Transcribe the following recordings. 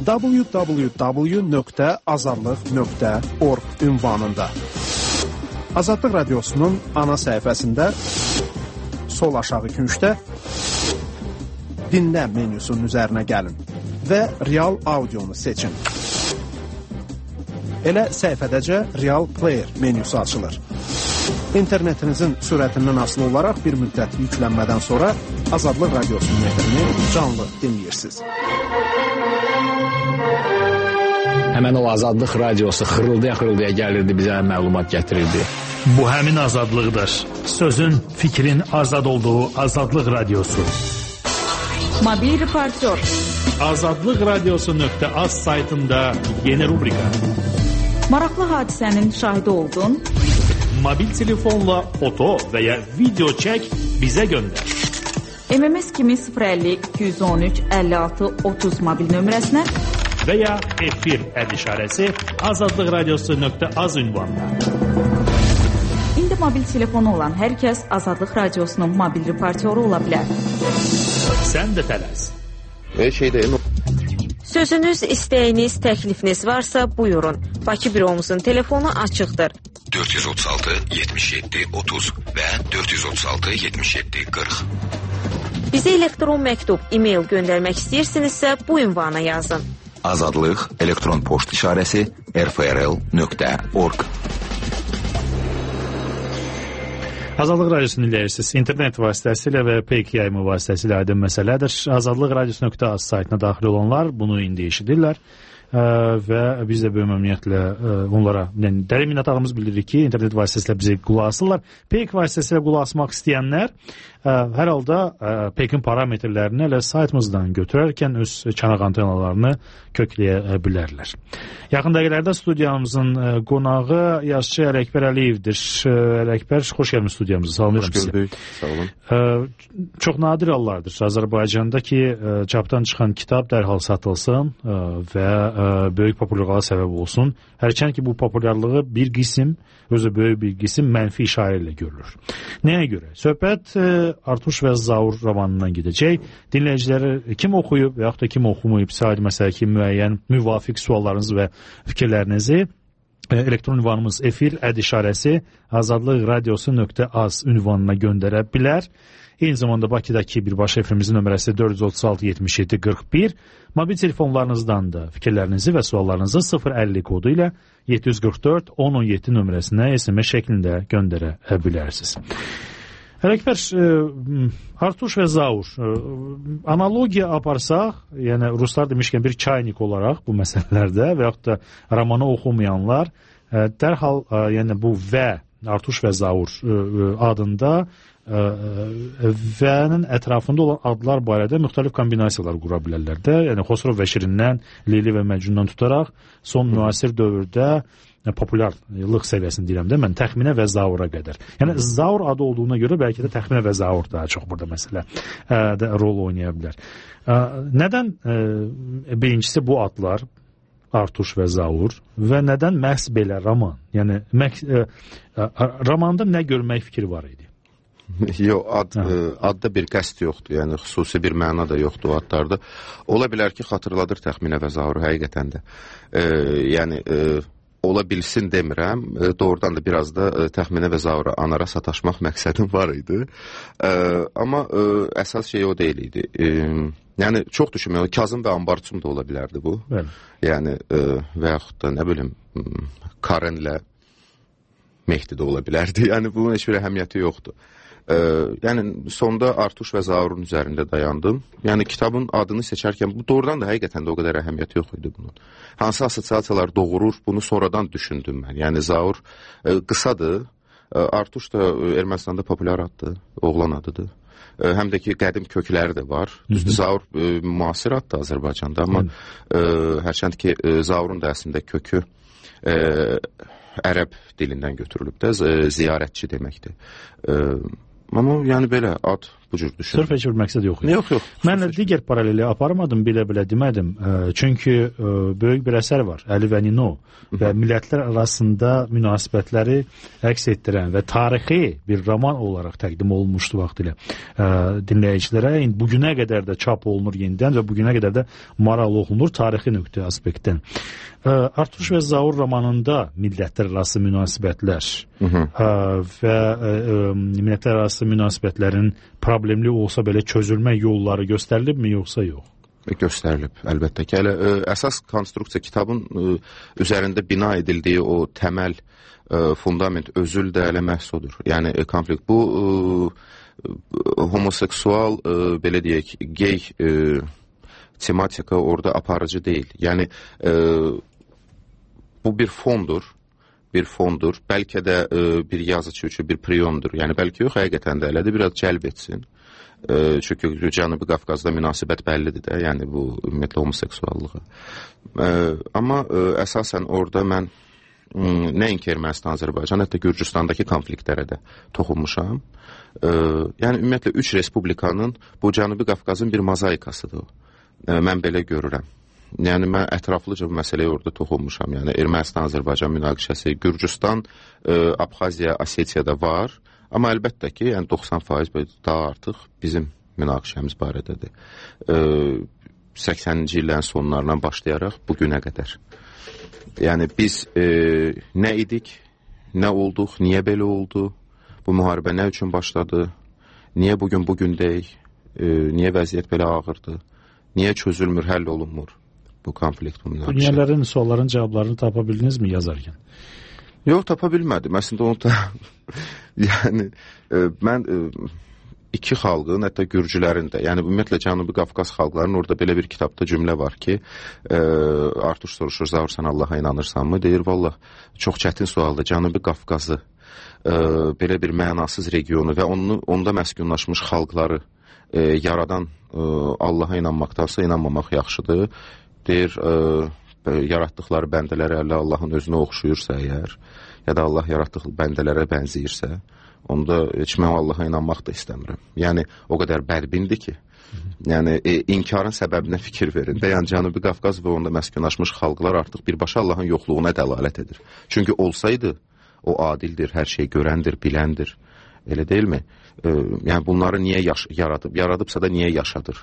www.azadlıq.org ünvanında. Azadlıq Radiosunun ana səhifəsində sol aşağı küncdə dinlə menyusunun üzərinə gəlin və real audionu seçin. Elə səhifədəcə Real Player menyusu açılır. İnternetinizin sürətindən asılı olaraq bir müddət yüklənmədən sonra Azadlıq Radiosunun efrini canlı dinləyirsiniz. Həmən o Azadlıq Radiosu xırıldaya gəlirdi, bizə məlumat gətirirdi. Bu həmin azadlıqdır. Sözün, fikrin azad olduğu Azadlıq Radiosu. Mobil reportör. Azadlıqradiosu.az saytında yeni rubrika. Maraqlı hadisənin şahidi oldun. Mobil telefonla foto və ya video çək, bizə göndər. MMS kimi 050-213-56-30 mobil nömrəsinə və ya efir işarəsi azadlıqradiosu.az ünvanına. İndi mobil telefonu olan hər kəs Azadlıq Radiosunun mobil reportyoru ola bilər. Sən də tələs. Sözünüz, istəyiniz, təklifiniz varsa buyurun. Bakı büromuzun telefonu açıqdır. 436 77 30 və 436 77 40. Bizə elektron məktub, e-mail göndərmək istəyirsinizsə bu ünvana yazın. Azadlıq elektron poçt işarəsi rfrl.org. Azadlıq Radiosunu dinləyirsiniz. İnternet vasitəsilə və peyk yayımı vasitəsilə aydın məsələdir. Azadlıq Radiosu.az saytına daxil olanlar bunu indi eşidirlər və biz də böyük məmnuniyyətlə onlara dərin minnətdarlığımızı bildiririk ki, internet vasitəsilə bizə qulaq asırlar. Peyk vasitəsilə qulaq asmaq istəyənlər hər halda peykin parametrlərini elə saytımızdan götürərkən öz çanaq antenalarını kökləyə bilərlər. Yaxın dəqiqələrdə studiyamızın qonağı yazıçı Ələkbər Əliyevdir. Ələkbər, xoş gəlmiş studiyamıza. Salamlayıram sizə. Xoş gördük. Sağ olun. Çox nadir hallardır Azərbaycanda ki, çapdan çıxan kitab dərhal satılsın və böyük populyarlığa səbəb olsun. Hərçənd ki, bu populyarlığı bir qism, özü böyük bir qism mənfi işarə ilə görülür. Nəyə görə? Söhbət Artuş və Zaur romanından gedəcək. Dinləyiciləri kim oxuyub və yaxud da kim oxumayıb, said məsələ ki, müəyyən müvafiq suallarınızı və fikirlərinizi elektron ünvanımız efir işarəsi azadlıqradiosu.az ünvanına göndərə bilər. Eyni zamanda Bakıdakı birbaşa efrimizin nömrəsi 436-77-41. Mobil telefonlarınızdan da fikirlərinizi və suallarınızı 050 kodu ilə 744-1017 nömrəsinə SMS şəklində göndərə bilərsiniz. Ələkbər, Artuş və Zaur, analogiya aparsaq, yəni ruslar demişkən bir çaynik olaraq bu məsələlərdə və yaxud da romanı oxumayanlar dərhal yəni bu və Artuş və Zaur adında və-nin ətrafında olan adlar barədə müxtəlif kombinasiyalar qura bilərlər də. Yəni Xosrov və Şirindən, Leyli və Məcnundan tutaraq son müasir dövrdə populyarlıq səviyyəsini deyirəm də mən təxminə və Zaura qədər. Yəni Zaur adı olduğuna görə bəlkə də təxminə və Zaur daha çox burada məsələ rol oynaya bilər. Nədən birincisi bu adlar Artuş və Zaur və nədən məhz belə roman? Yəni romanda nə görmək fikri var idi? Yox, adda bir qəsd yoxdur, yəni xüsusi bir məna da yoxdur adlarda. Ola bilər ki, xatırladır təxminə və Zauru həqiqətən də. Yəni ola bilsin demirəm, doğrudan da biraz da təxminə və Zaura anara sataşmaq məqsədim var idi. Amma əsas şey o deyil idi. Yəni çox düşünmüyorum, Kazım və Ambarçum da ola bilərdi bu. Bəli. Yəni və yaxud da nə bilim Karenlə Mehdi də ola bilərdi. Yəni bunun heç bir əhəmiyyəti yoxdur. Yəni sonda Artuş və Zaurun üzərində dayandım. Yəni kitabın adını seçərkən bu doğrudan da həqiqətən də o qədər əhəmiyyəti yox idi bunun. Hansı assosiasiyalar doğurur, bunu sonradan düşündüm mən. Yəni Zaur qısadır, Artuş da Ermənistanda populyar addır, oğlan adıdır. Həm də ki qədim kökləri də var. Düzdür, Zaur müasir addır Azərbaycanda, amma hərçənd ki Zaurun da əslində kökü ərəb dilindən götürülüb də, ziyarətçi deməkdir. Amma yəni belə ad bu cür düşünürəm. Sırf heç bir məqsəd yox idi. Yox. Mən digər paraleli aparmadım, belə demədim. Çünki böyük bir əsər var, Əli və Nino və millətlər arasında münasibətləri əks etdirən və tarixi bir roman olaraq təqdim olunmuşdu vaxtilə dinləyicilərə. Bu günə qədər də çap olunur yenidən və bu günə qədər də maraqlı oxunur tarixi nöqtə aspektdən. Artuş və Zaur romanında millətlər arası münasibətlər və millətlər arası münasibətlərin problemli olsa belə çözülmə yolları göstərilibmi, yoxsa yox? Göstərilib, əlbəttə ki. Əsas konstruksiya kitabın üzərində bina edildiyi o təməl fundament, özül də elə məhz odur. Yəni konflikt. Bu homoseksual, belə deyək, gey tematika orada aparıcı deyil. Yəni bu bir fondur. Bəlkə də bir yazıcı üçün bir priyomdur. Yəni bəlkə yox, həqiqətən də elədir, biraz cəlb etsin. Çünki Cənubi Qafqazda münasibət bəllidir də, yəni bu ümumiyyətlə homoseksuallığa. Amma əsasən orada mən nəinki Ermənistan, Azərbaycan, hətta Gürcüstandakı konfliktlərə də toxunmuşam. Yəni ümumiyyətlə 3 respublikanın bu Cənubi Qafqazın bir mozaikasıdır o. Mən belə görürəm. Yəni mən ətraflıca bu məsələyə orada toxunmuşam. Yəni Ermənistan, Azərbaycan münaqişəsi, Gürcüstan, Abxaziya, Osetiyada var. Amma əlbəttə ki, yəni 90% daha artıq bizim münaqişəmiz barədədir. 80-ci illərin sonlarından başlayaraq bu günə qədər. Yəni biz nə idik, nə olduq, niyə belə oldu, bu müharibə nə üçün başladı, niyə bugün deyik, niyə vəziyyət belə ağırdır, niyə çözülmür, həll olunmur bu konflikt, bu münaqişə. Dünyələrin, sualların cavablarını tapa bildinizmi yazarkən? Yox, tapa bilmədim. Əslində onu da yəni mən iki xalqın, hətta Gürcülərin də, yəni ümumiyyətlə Cənubi Qafqaz xalqlarının orada belə bir kitabda cümlə var ki, Artuş soruşur, Zaur, sən Allaha inanırsanmı? Deyir, vallah, çox çətin sualdır. Cənubi Qafqazı, belə bir mənasız regionu və onda məskunlaşmış xalqları yaradan Allaha inanmaqdansa inanmamaq yaxşıdır. Deyir, yaratdıqları bəndələri Allahın özünə oxşuyursa əgər, ya da Allah yaratdığı bəndələrə bənzəyirsə, onda heç mən Allaha inanmaq da istəmirəm. Yəni, o qədər bədbindir ki, yəni inkarın səbəbinə fikir verin. Yəni, Cənubi Qafqaz və onda məskunlaşmış xalqlar artıq birbaşa Allahın yoxluğuna dəlalət edir. Çünki olsaydı, o adildir, hər şey görəndir, biləndir. Elə deyilmi? Yəni, bunları niyə yaradıb? Yaradıbsa da niyə yaşadır?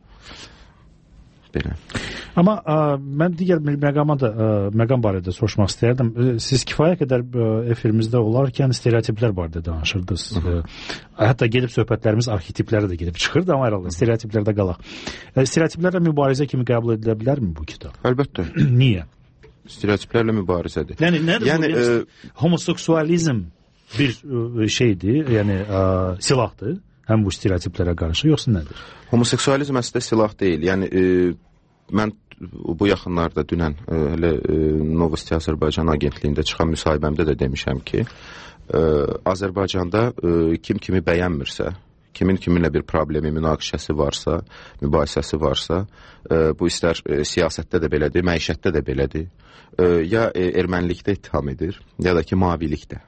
Belə. Amma mən digər məqam barədə soruşmaq istəyərdim. Siz kifayət qədər efirimizdə olarkən stereotiplər barədə danışırdınız. Hətta gedib söhbətlərimiz arxetiplərə də gedib çıxırdı, amma herhalde stereotiplərdə qalaq. Stereotiplərlə mübarizə kimi qəbul edilə bilərmi bu kitab? Əlbəttə. Niyə? Stereotiplərlə mübarizədir. Yəni nədir bu? Homoseksualizm bir şeydir, yəni silahdır. Həm bu stereotiplərə qarşı, yoxsa nədir? Homoseksualizm əslində silah deyil. Yəni, mən bu yaxınlarda dünən Novosti Azərbaycan agentliyində çıxan müsahibəmdə də demişəm ki, Azərbaycanda kim kimi bəyənmirsə, kimin kiminlə bir problemi, münaqişəsi varsa, mübahisəsi varsa, bu istər siyasətdə də belədir, məişətdə də belədir, ya ermənilikdə ittiham edir, ya da ki, mavilikdə.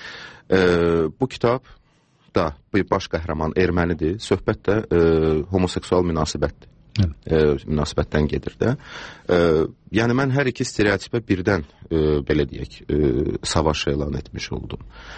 Bu kitab da baş qəhrəman ermənidir, söhbət də homoseksual münasibətdir. Münasibətdən gedir də. Yəni mən hər iki stereotipə birdən belə deyək, savaş elan etmiş oldum.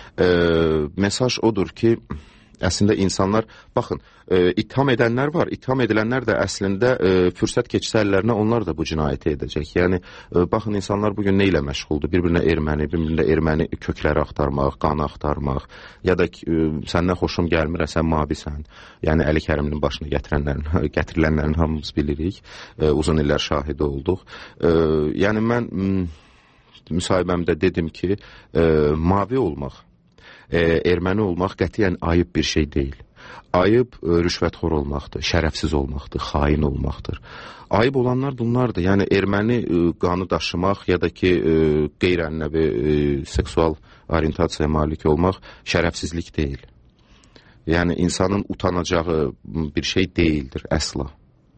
Mesaj odur ki, əslində insanlar, baxın, ittiham edənlər var, ittiham edilənlər də əslində fürsət keçsə əllərinə onlar da bu cinayəti edəcək. Yəni, baxın, insanlar bugün nə ilə məşğuldur? Bir-birinə erməni kökləri axtarmaq, qanı axtarmaq, ya da səndən xoşum gəlmir, sən mavisən. Yəni, Əli Kərimlinin başına gətirilənlərin hamımız bilirik, uzun illər şahidi olduq. Yəni, mən müsahibəmdə dedim ki, mavi olmaq, erməni olmaq qətiyyən ayıb bir şey deyil. Ayıb rüşvətxor olmaqdır, şərəfsiz olmaqdır, xain olmaqdır. Ayıb olanlar bunlardır. Yəni erməni qanı daşımaq ya da ki qeyri-ənənəvi seksual orientasiyaya malik olmaq şərəfsizlik deyil. Yəni insanın utanacağı bir şey deyildir əsla.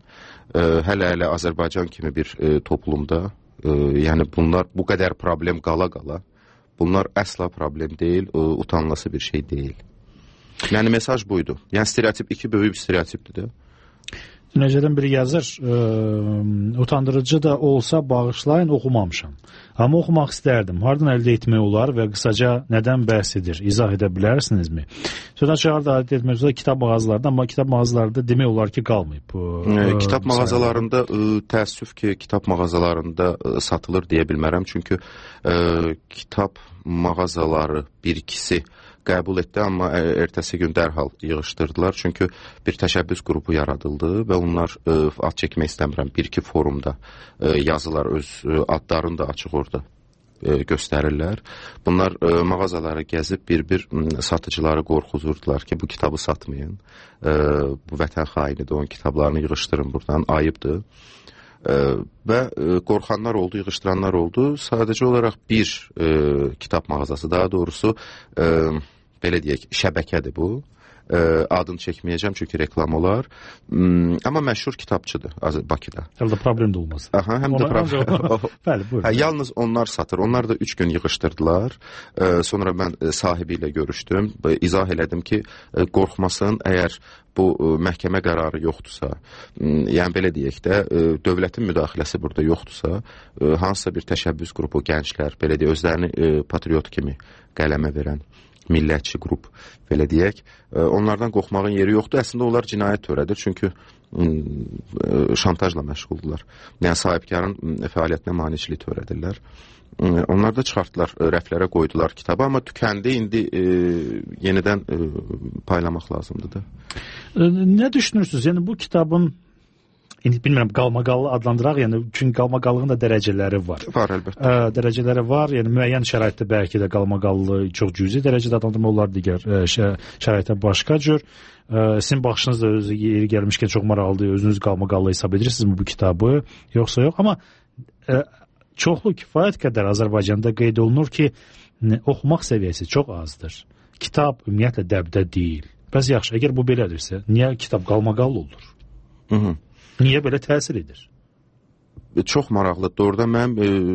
Hələ Azərbaycan kimi bir toplumda, yəni bunlar bu qədər problem qala-qala, bunlar əsla problem deyil, utanılası bir şey deyil. Yəni mesaj buydu. Yəni stereotip 2 böyük bir stereotipdir də. Dinləyicilərdən biri yazır, utandırıcı da olsa bağışlayın, oxumamışam. Amma oxumaq istərdim. Hardan əldə etmək olar və qısaca nədən bəhs edir? İzah edə bilərsinizmi? Sözdən çıxarda əldə etmək üzrə kitab mağazalarında, amma kitab mağazalarında demək olar ki, qalmayıb. Kitab mağazalarında, təəssüf ki, kitab mağazalarında satılır deyə bilmərəm. Çünki kitab mağazaları bir-ikisi qəbul etdi, amma ertəsi gün dərhal yığışdırdılar. Çünki bir təşəbbüs qrupu yaradıldı və onlar ad çəkmək istəmirəm. Bir-iki forumda yazılar, öz adlarını da açıq orada göstərirlər. Bunlar mağazaları gəzib bir-bir satıcıları qorxuzurdular ki, bu kitabı satmayın. Bu vətən xainidir, onun kitablarını yığışdırın buradan, ayıbdır. Və qorxanlar oldu, yığışdıranlar oldu. Sadəcə olaraq bir kitab mağazası, daha doğrusu belə deyək, şəbəkədir bu. Adını çəkməyəcəm çünki reklam olar. Amma məşhur kitabçıdır Bakıda. Həm də problem də olmaz. Aha, həm də problem. Bəli, buyurun. Yalnız onlar satır. Onlar da 3 gün yığışdırdılar. Sonra mən sahibi ilə görüşdüm. İzah elədim ki, qorxmasın, əgər bu məhkəmə qərarı yoxdursa, yəni belə deyək də, dövlətin müdaxiləsi burada yoxdursa, hansısa bir təşəbbüs qrupu, gənclər, belə deyək, özlərini patriot kimi qələmə verən millətçi qrup, belə deyək, onlardan qorxmağın yeri yoxdur. Əslində onlar cinayət törədir, çünki şantajla məşğuldurlar. Yəni sahibkarın fəaliyyətinə maneçilik törədirlər. Onlar da çıxartdılar, rəflərə qoydular kitabı, amma tükəndi, indi yenidən paylamaq lazımdır da. Nə düşünürsünüz? Yəni bu kitabın bilmirəm, qalmaqallı adlandıraq, yəni çünki qalmaqallığın da dərəcələri var. Var, əlbəttə. Dərəcələri var, yəni müəyyən şəraitdə bəlkə də qalmaqallı çox cüzi dərəcədə adlandırma olar, digər şəraitdə başqa cür. Sizin baxışınız da özü yeri gəlmişkən çox maraqlıdır, özünüz qalmaqallı hesab edirsinizmi bu kitabı, yoxsa yox? Amma çoxlu kifayət qədər Azərbaycanda qeyd olunur ki, oxumaq səviyyəsi çox azdır. Kitab ümumiyyətlə dəbdə deyil. Bəs yaxşı, əgər bu belədirsə, niyə kitab qalmaqallı olur? Niyə belə təsir edir? Çox maraqlıdır. Orada mən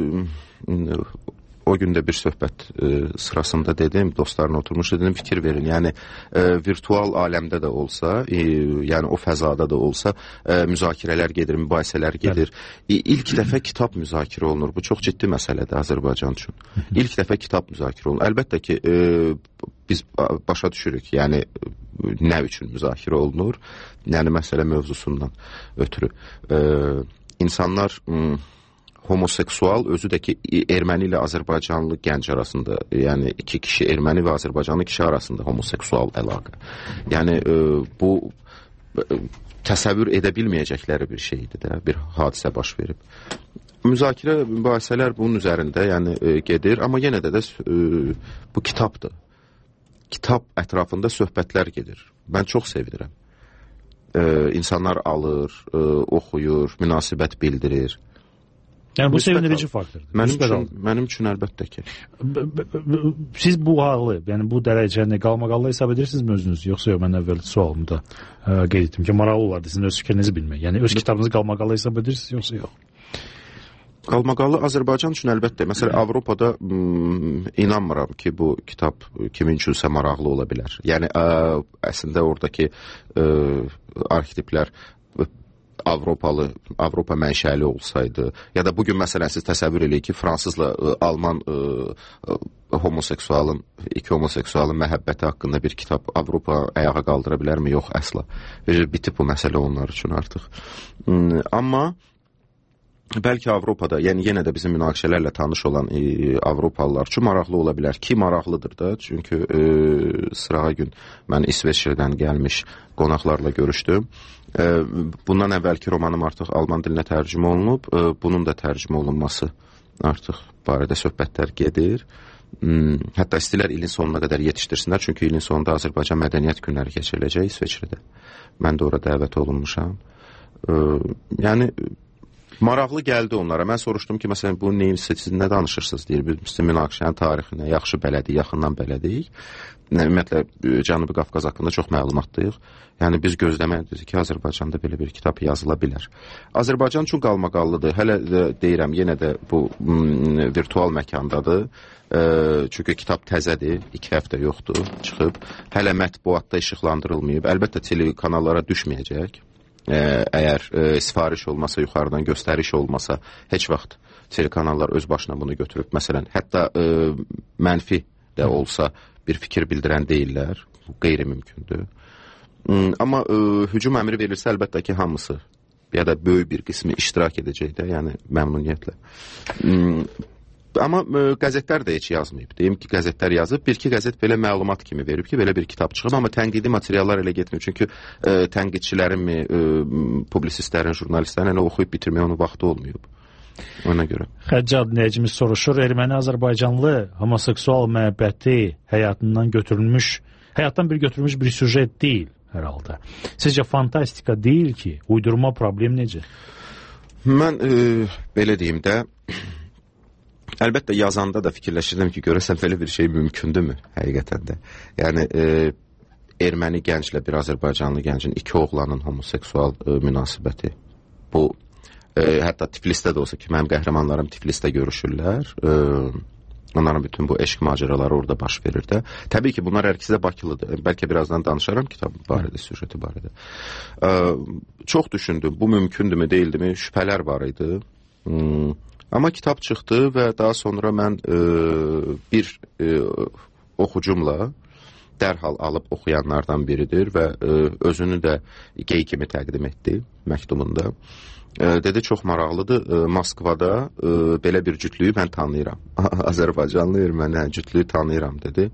o gün də bir söhbət sırasında dedim, dostlarına oturmuşdu, dedim, fikir verin. Yəni, virtual aləmdə də olsa, yəni o fəzada da olsa, müzakirələr gedir, mübahisələr gedir. İlk dəfə kitab müzakirə olunur. Bu çox ciddi məsələdir Azərbaycan üçün. İlk dəfə kitab müzakirə olunur. Əlbəttə ki, biz başa düşürük, yəni nə üçün müzakirə olunur, yəni məsələ mövzusundan ötürü. İnsanlar homoseksual, özü də ki, erməni ilə Azərbaycanlı gənc arasında, yəni iki kişi, erməni və Azərbaycanlı kişi arasında homoseksual əlaqə. Yəni bu təsəvvür edə bilməyəcəkləri bir şeydir də, bir hadisə baş verib. Müzakirə, mübahisələr bunun üzərində yəni gedir, amma yenə də bu kitabdır. Kitab ətrafında söhbətlər gedir. Mən çox sevinirəm. İnsanlar alır, oxuyur, münasibət bildirir. Yəni bu sevindirici faktordur. Mənim üçün əlbəttə ki. Siz bu halı, yəni bu dərəcəni qalmaqallı hesab edirsinizmi özünüz? Yoxsa yox, mən əvvəl sualımda qeyd etdim ki, maraqlı olardı sizin öz fikrinizi bilmək. Yəni öz kitabınızı qalmaqallı hesab edirsiniz, yoxsa yox? Qalmaqallı Azərbaycan üçün əlbəttə. Məsələn, Avropada inanmıram ki, bu kitab kimin üçünsə maraqlı ola bilər. Yəni, əslində oradakı arxetiplər Avropa mənşəli olsaydı, ya da bugün məsələn siz təsəvvür eləyin ki, fransızla alman iki homoseksualın məhəbbəti haqqında bir kitab Avropa ayağa qaldıra bilərmi? Yox, əsla. Bitib bu məsələ onlar üçün artıq. Amma bəlkə Avropada, yəni yenə də bizim münaqişələrlə tanış olan Avropalılar üçün maraqlı ola bilər ki, maraqlıdır da, çünki sırağa gün mən İsveçrədən gəlmiş qonaqlarla görüşdüm. Bundan əvvəlki romanım artıq alman dilinə tərcümə olunub, bunun da tərcümə olunması artıq barədə söhbətlər gedir. Hətta istəyirlər ilin sonuna qədər yetişdirsinlər, çünki ilin sonunda Azərbaycan mədəniyyət günləri keçiriləcək İsveçrədə. Mən də ora dəvət olunmuşam. Yəni Maraqlı gəldi onlara. Mən soruşdum ki, məsələn, bu neyin siz nə danışırsınız deyir. Biz münaqişənin tarixinə yaxşı bələdik, yaxından bələdik. Ümumiyyətlə Cənubi Qafqaz haqqında çox məlumatlıyıq. Yəni biz gözləməliyik ki, Azərbaycanda belə bir kitab yazıla bilər. Azərbaycan üçün qalmaqallıdır. Hələ də deyirəm, yenə də bu virtual məkandadır. Çünki kitab təzədir, 2 həftə yoxdur, çıxıb. Hələ mətbuatda işıqlandırılmayıb. Əlbəttə telekanallara düşməyəcək. Əgər sifariş olmasa, yuxarıdan göstəriş olmasa, heç vaxt telekanallar öz başına bunu götürüb. Məsələn, hətta mənfi də olsa bir fikir bildirən deyirlər. Bu qeyri-mümkündür. Amma hücum əmri verilsə, əlbəttə ki, hamısı ya da böyük bir qismi iştirak edəcək də, yəni məmnuniyyətlə. Amma qəzetlər də heç yazmayıb. Deyim ki, qəzetlər yazıb. Bir-iki qəzet belə məlumat kimi verib ki, belə bir kitab çıxıb. Amma tənqidi materiallar elə getmir. Çünki tənqidçilərin, publisistlərin, jurnalistlərin elə oxuyub bitirməyə onun vaxtı olmayıb. Ona görə. Xəccad Nəcmi soruşur, erməni-azərbaycanlı homoseksual məhəbbəti həyatdan götürülmüş bir süjet deyil hər halda. Sizcə fantastika deyil ki, uydurma problem necə? Mən belə deyim də, əlbəttə yazanda da fikirləşirdim ki, görəsən belə bir şey mümkündürmü həqiqətən də? Yəni erməni gənclə bir Azərbaycanlı gəncin, 2 oğlanın homoseksual münasibəti. Bu hətta Tiflisdə də olsa ki, mənim qəhrəmanlarım Tiflisdə görüşürlər. Onların bütün bu eşq macəraları orada baş verir də. Təbii ki, bunlar hər ikisi də Bakılıdır. Bəlkə birazdan danışaram kitab barədə, süjeti barədə. Çox düşündüm, bu mümkündürmü, deyildimi? Şübhələr var idi. Amma kitab çıxdı və daha sonra mən bir oxucumla dərhal alıb oxuyanlardan biridir və özünü də gey kimi təqdim etdi məktubunda. Dedi, çox maraqlıdır. Moskvada belə bir cütlüyü mən tanıyıram. Azərbaycanlı erməni cütlüyü tanıyıram, dedi.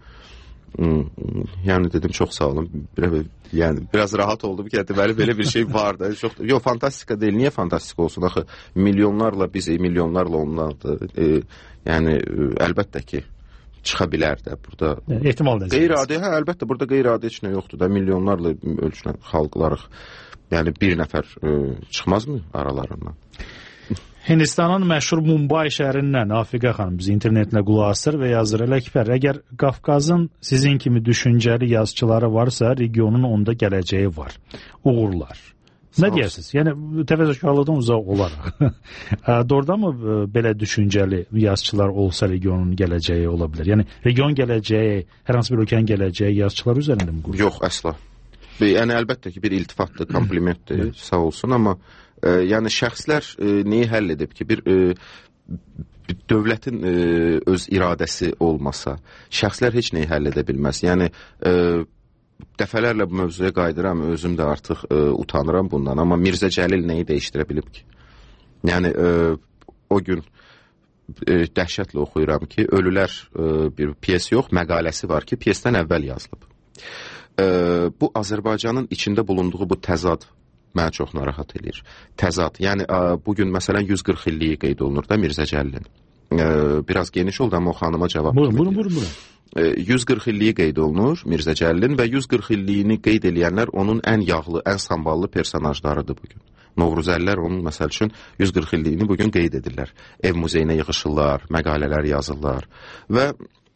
Yəni dedim, çox sağ olun. Yəni biraz rahat oldum ki, deməli belə bir şey var da. Yox, fantastika deyil. Niyə fantastika olsun? Axı milyonlarla biz, milyonlarla onlardır. Yəni əlbəttə ki, çıxa bilər də burada. Ehtimal da. Qeyri-adi, əlbəttə burada qeyri-adi heç nə yoxdur da. Milyonlarla ölçülən xalqlarıq. Yəni bir nəfər çıxmazmı aralarından? Hindistanın məşhur Mumbai şəhərindən Afiqə xanım bizi internetlə qulaq asır və yazır. Ələkbər, əgər Qafqazın sizin kimi düşüncəli yazıçıları varsa, regionun onda gələcəyi var. Uğurlar. Nə deyərsiniz? Yəni təvəzzökarlıqdan uzaq olaraq. Doğrudan mı belə düşüncəli yazıçılar olsa regionun gələcəyi ola bilər? Yəni region gələcəyi, hər hansı bir ölkənin gələcəyi yazıçılar üzərində mi qurur? Yox, əsla. Yəni əlbəttə ki, bir iltifatdır, komplimentdir, sağ olsun, amma yəni şəxslər neyi həll edib ki, bir dövlətin öz iradəsi olmasa, şəxslər heç neyi həll edə bilməz. Yəni dəfələrlə bu mövzuya qayıdıram, özüm də artıq utanıram bundan, amma Mirzə Cəlil neyi dəyişdirə bilib ki? Yəni o gün dəhşətlə oxuyuram ki, Ölülər bir piyes yox, məqaləsi var ki, piyesdən əvvəl yazılıb. Bu Azərbaycanın içində bulunduğu bu təzad mənə çox narahat edir. Təzad, yəni bugün məsələn 140 illiyi qeyd olunur da Mirzə Cəlilin. Biraz geniş oldu, amma o xanıma cavab verir. Buyurun. 140 illiyi qeyd olunur Mirzə Cəlilin və 140 illiyini qeyd edənlər onun ən yağlı, ən samballı personajlarıdır bugün. Novruzəllər onun məsəl üçün 140 illiyini bugün qeyd edirlər. Ev muzeyinə yığışırlar, məqalələr yazırlar və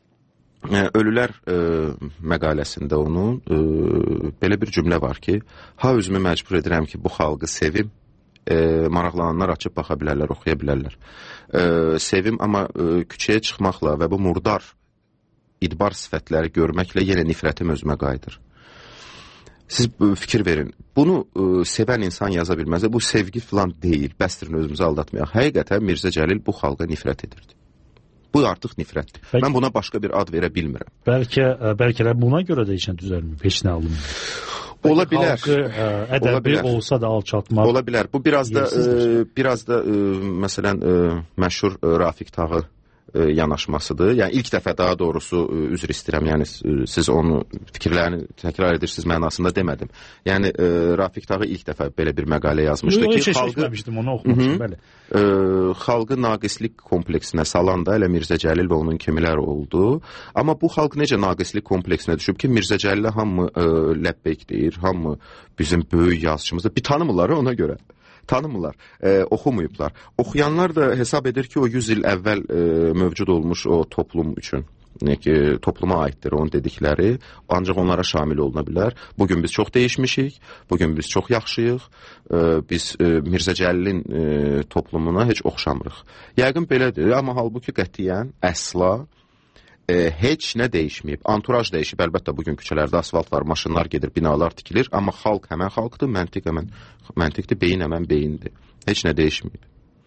Ölülər məqaləsində onun belə bir cümlə var ki, ha özümü məcbur edirəm ki, bu xalqı sevim, maraqlananlar açıb baxa bilərlər, oxuya bilərlər. Sevim, amma küçəyə çıxmaqla və bu murdar idbar sifətləri görməklə yenə nifrətim özümə qayıdır. Siz fikir verin, bunu sevən insan yaza bilməz, bu sevgi filan deyil, bəsdirin özümüzü aldatmayaq. Həqiqətən Mirzə Cəlil bu xalqa nifrət edirdi. Bu artıq nifrətdir. Mən buna başqa bir ad verə bilmirəm. Bəlkə buna görə də heç nə düzəlmir, heç nə alınmır. Ola bilər. Xalqı ədəbi olsa da alçatmaq. Ola bilər. Bu biraz da məsələn məşhur Rafiq Tağı yanaşmasıdır. Yəni ilk dəfə, daha doğrusu üzr istəyirəm. Yəni siz onu fikirlərini təkrar edirsiniz mənasında demədim. Yəni Rafiq Tağı ilk dəfə belə bir məqalə yazmışdı ki, onu oxumuşdum, bəli. Xalqı naqislik kompleksinə salan da elə Mirzə Cəlil və onun kimilər oldu. Amma bu xalq necə naqislik kompleksinə düşüb ki, Mirzə Cəlilə hamı ləbbeyk deyir, hamı bizim böyük yazıçımızdır. Bir tanımırlar ona görə. tanımırlar, oxumayıblar. Oxuyanlar da hesab edir ki, o 100 il əvvəl mövcud olmuş o toplum üçün, topluma aiddir onun dedikləri, ancaq onlara şamil oluna bilər. Bugün biz çox dəyişmişik, bugün biz çox yaxşıyıq, biz Mirzə Cəlilin toplumuna heç oxşamırıq. Yəqin belədir, amma halbuki qətiyyən, əsla heç nə dəyişməyib. Anturaj dəyişib, əlbəttə bugün küçələrdə asfalt var, maşınlar gedir, binalar tikilir, amma xalq həmən xalqdır, məntiqdir, beyin həmən beyindir. Heç nə dəyişməyib.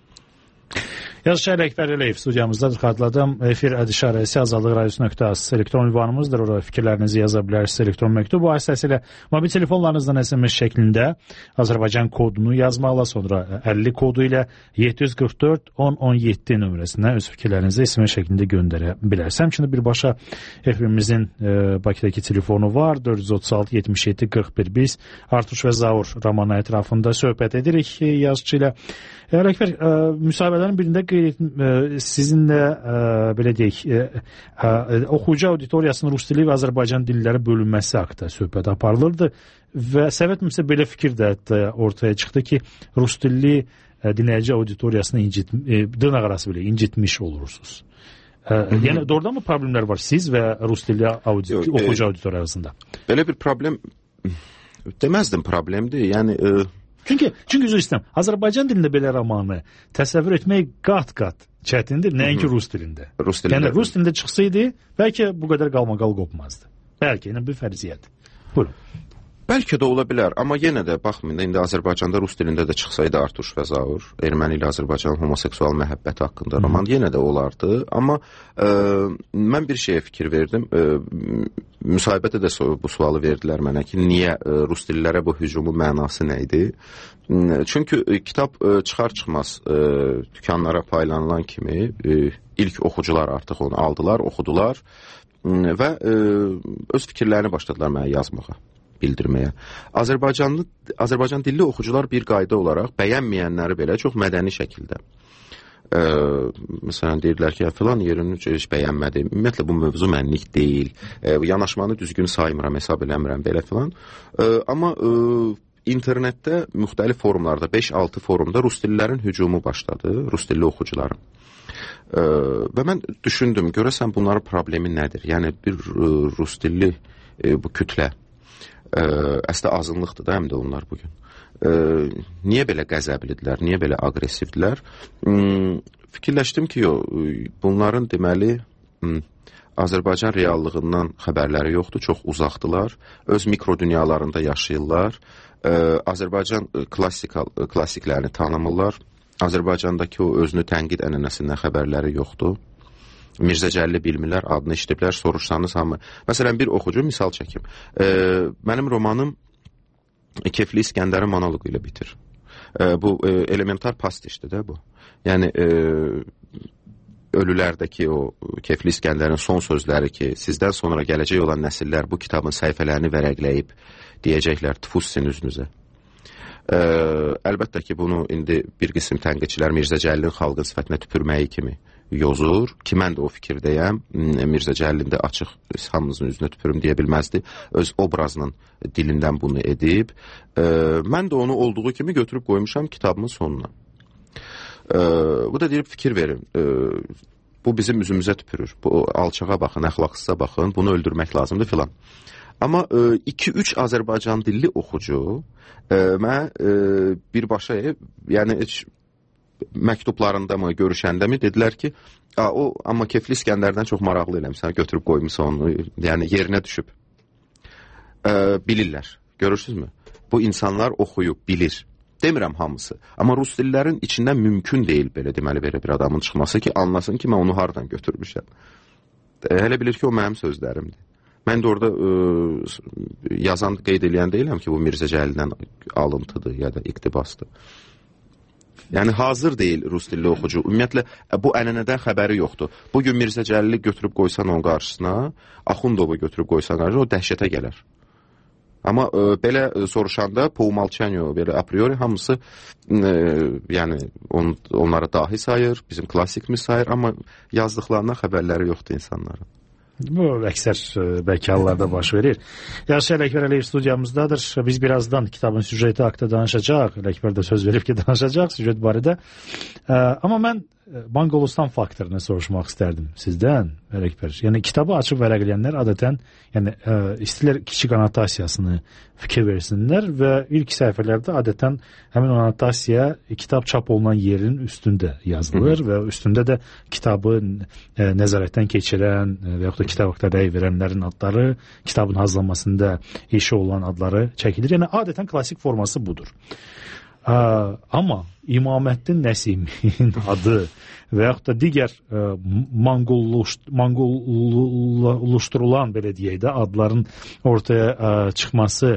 Yazıcı Ələkbər Əliyev studiyamızdadır, xatırladım. Efir ədişarəsi azadlıqradiosu.az elektron ünvanımızdır. Orada fikirlərinizi yaza bilərsiniz. Elektron məktub vasitəsilə mobil telefonlarınızdan SMS şəklində Azərbaycan kodunu yazmaqla, sonra 50 kodu ilə 744-1017 nömrəsindən öz fikirlərinizi SMS şəklində göndərə bilərsiniz. Həmçinin birbaşa efirimizin Bakıdakı telefonu var. 436-77-41. Biz Artuş və Zaur romanı ətrafında söhbət edirik yazıcı ilə. Ələkbər, müsahibələrin birində sizinlə belə deyək, oxuyucu auditoriyasının rus dili və Azərbaycan dilləri bölünməsi haqqında söhbət aparılırdı və Səvət Müsə belə fikir də ortaya çıxdı ki, rus dilli dinləyici auditoriyasını dırnaq arası belə incitmiş olursunuz. Yəni doğrudan mı problemlər var siz və rus dilli oxuyucu auditoriya arasında? Belə bir problem deməzdim problemdir. Yəni Çünki üzr istəyirəm, Azərbaycan dilində belə romanı təsəvvür etmək qat-qat çətindir, nəinki rus dilində. Yəni rus dilində çıxsaydı, bəlkə bu qədər qalmaqal qopmazdı. Bəlkə, yəni bir fərziyyədir. Buyurun. Bəlkə də ola bilər, amma yenə də baxmayın, indi Azərbaycanda rus dilində də çıxsaydı Artuş və Zaur, erməni ilə Azərbaycan homoseksual məhəbbəti haqqında roman yenə də olardı, amma mən bir şeyə fikir verdim, müsahibədə də bu sualı verdilər mənə ki, niyə rus dillərə bu hücumun mənası nə idi? Çünki kitab çıxar-çıxmaz dükanlara paylanılan kimi ilk oxucular artıq onu aldılar, oxudular və öz fikirlərini başladılar mənə yazmağa, bildirməyə. Azərbaycan dilli oxucular bir qayda olaraq bəyənməyənləri belə çox mədəni şəkildə. Məsələn, deyirlər ki, filan yerini heç bəyənmədim, ümumiyyətlə bu mövzu mənlik deyil, yanaşmanı düzgün saymıram, hesab eləmirəm, belə filan. Amma internetdə müxtəlif forumlarda, 5-6 forumda rus dillərin hücumu başladı, rus dilli oxucuların. Və mən düşündüm, görəsən bunların problemi nədir? Yəni bir rus dilli bu kütlə, əslində azınlıqdır da həm də onlar bugün. Niyə belə qəzəblidirlər, niyə belə aqressivdirlər? Fikirləşdim ki, bunların deməli Azərbaycan reallığından xəbərləri yoxdur, çox uzaqdılar, öz mikro dünyalarında yaşayırlar, Azərbaycan klassiklərini tanımırlar, Azərbaycandakı o özünü tənqid ənənəsindən xəbərləri yoxdur. Mirzə Cəlili bilmirlər, adını işitiblər, soruşsanız hamı. Məsələn, bir oxucu misal çəkim. Mənim romanım Kefli İskəndərin monoloqu ilə bitir. Bu elementar pastişdir də bu. Yəni ölülərdəki o Kefli İskəndərin son sözləri ki, sizdən sonra gələcək olan nəsillər bu kitabın səhifələrini vərəqləyib deyəcəklər, tüfus sizin üzünüzə. Əlbəttə ki, bunu indi bir qism tənqidçilər Mirzə Cəlilin xalqın sifətinə tüpürməyi kimi yozur ki, mən də o fikirdəyəm. Mirzə Cəlilin də açıq hamımızın üzünə tüpürüm deyə bilməzdi. Öz obrazının dilindən bunu edib. Mən də onu olduğu kimi götürüb qoymuşam kitabımın sonuna. Bu da deyib fikir verin. Bu bizim üzümüzə tüpürür. Bu alçağa baxın, əxlaqsıza baxın, bunu öldürmək lazımdır filan. Amma 2-3 Azərbaycan dilli oxucu mən birbaşa, yəni heç məktublarında mı, görüşəndə mi dedilər ki, amma Kefli İskəndərdən çox maraqlı eləmişsən, götürüb qoymuşsan onu, yəni yerinə düşüb. Bilirlər, görürsünüzmü? Bu insanlar oxuyub, bilir. Demirəm hamısı, amma rus dillərin içindən mümkün deyil belə deməli belə bir adamın çıxması ki, anlasın ki, mən onu hardan götürmüşəm. Hələ bilir ki, o mənim sözlərimdir. Mən də orada yazan, qeyd eləyən deyiləm ki, bu Mirzə Cəlildən alıntıdır ya da iqtibasdır. Yəni, hazır deyil rus dilli oxucu. Ümumiyyətlə, bu ənənədən xəbəri yoxdur. Bugün Mirzə Cəlili götürüb qoysan onun qarşısına, Axundovu götürüb qoysan qarşısına, o dəhşətə gələr. Amma belə soruşanda, Poumalçanyo, belə a priori hamısı yəni, onları dahi sayır, bizim klassikimiz sayır, amma yazdıqlarından xəbərləri yoxdur insanların. Bu əksər bəlkə hallarda baş verir. Yaxşı, Ələkbər Əliyev studiyamızdadır. Biz birazdan kitabın süjeti haqqında danışacaq. Ələkbər də söz verib ki, danışacaq süjet barədə. Amma mən Manqolistan faktorunu soruşmaq istərdim sizdən, Ələkbər. Yəni kitabı açıb vərəqləyənlər adətən istəyirlər kiçik annotasiyasını fikir versinlər və ilk səhifələrdə adətən həmin annotasiyaya kitab çap olunan yerin üstündə yazılır və üstündə də kitabı nəzarətdən keçirən və yaxud da kitab haqqında rəy verənlərin adları, kitabın hazırlanmasında işi olan adları çəkilir. Yəni adətən klassik forması budur. Amma İmaməddin Nəsimin adı və yaxud da digər manqollaşdırılan belə deyək də adların ortaya çıxması,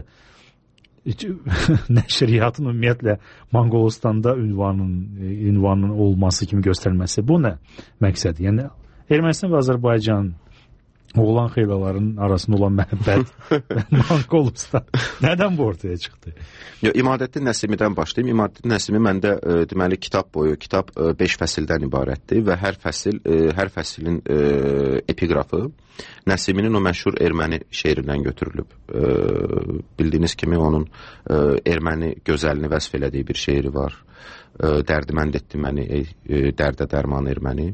nəşriyyatın ümumiyyətlə Manqolistanda ünvanın olması kimi göstərilməsi, bu nə məqsədi? Yəni Ermənistan və Azərbaycan oğlan xeylaların arasında olan məhəbbət Manqolistan nədən bu ortaya çıxdı? İmadəddin Nəsimidən başlayayım. İmadəddin Nəsimi məndə deməli kitab 5 fəsildən ibarətdir və hər fəsilin epiqrafı Nəsiminin o məşhur erməni şeirindən götürülüb. Bildiyiniz kimi onun erməni gözəlini vəsf elədiyi bir şeiri var. Dərdimənd etdi məni, dərdə dərman erməni.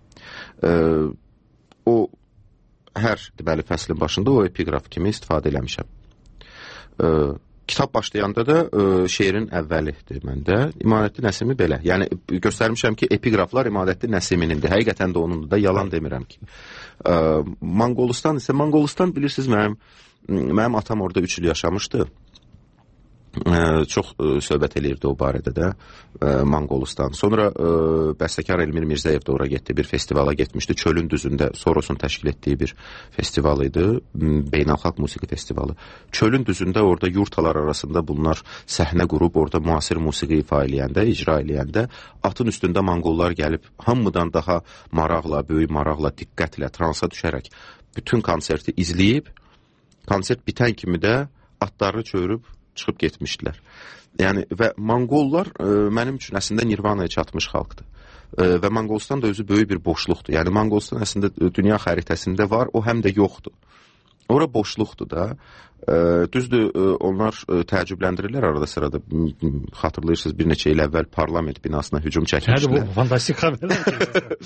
O hər deməli fəslin başında o epiqraf kimi istifadə eləmişəm. Kitab başlayanda da şeirin əvvəlidir məndə. İmadəddin Nəsimi belə. Yəni göstərmişəm ki, epiqraflar İmadəddin Nəsiminindir. Həqiqətən də onundur da, yalan demirəm ki. Manqolistan isə, Manqolistan bilirsiniz, mənim atam orada 3 il yaşamışdı. Çox söhbət eləyirdi o barədə də Manqolistan. Sonra bəstəkar Elmir Mirzəyev də ora getdi, bir festivala getmişdi. Çölün düzündə Sorosun təşkil etdiyi bir festival idi, beynəlxalq musiqi festivalı. Çölün düzündə orada yurtalar arasında bunlar səhnə qurub, orada müasir musiqi ifa eləyəndə, icra eləyəndə atın üstündə Manqollar gəlib hamıdan daha maraqla, böyük maraqla, diqqətlə, transa düşərək bütün konserti izləyib, konsert bitən kimi də atları çövürüb çıxıb getmişdilər. Yəni və Manqollar mənim üçün əslində Nirvanaya çatmış xalqdır. Və Manqolistan da özü böyük bir boşluqdur. Yəni Manqolistan əslində dünya xəritəsində var, o həm də yoxdur. Ora boşluqdur da. Düzdür, onlar təəccübləndirirlər arada sırada. Xatırlayırsınız, bir neçə il əvvəl parlament binasına hücum çəkmişdilər. Hə, bu fantastik xəbərlər.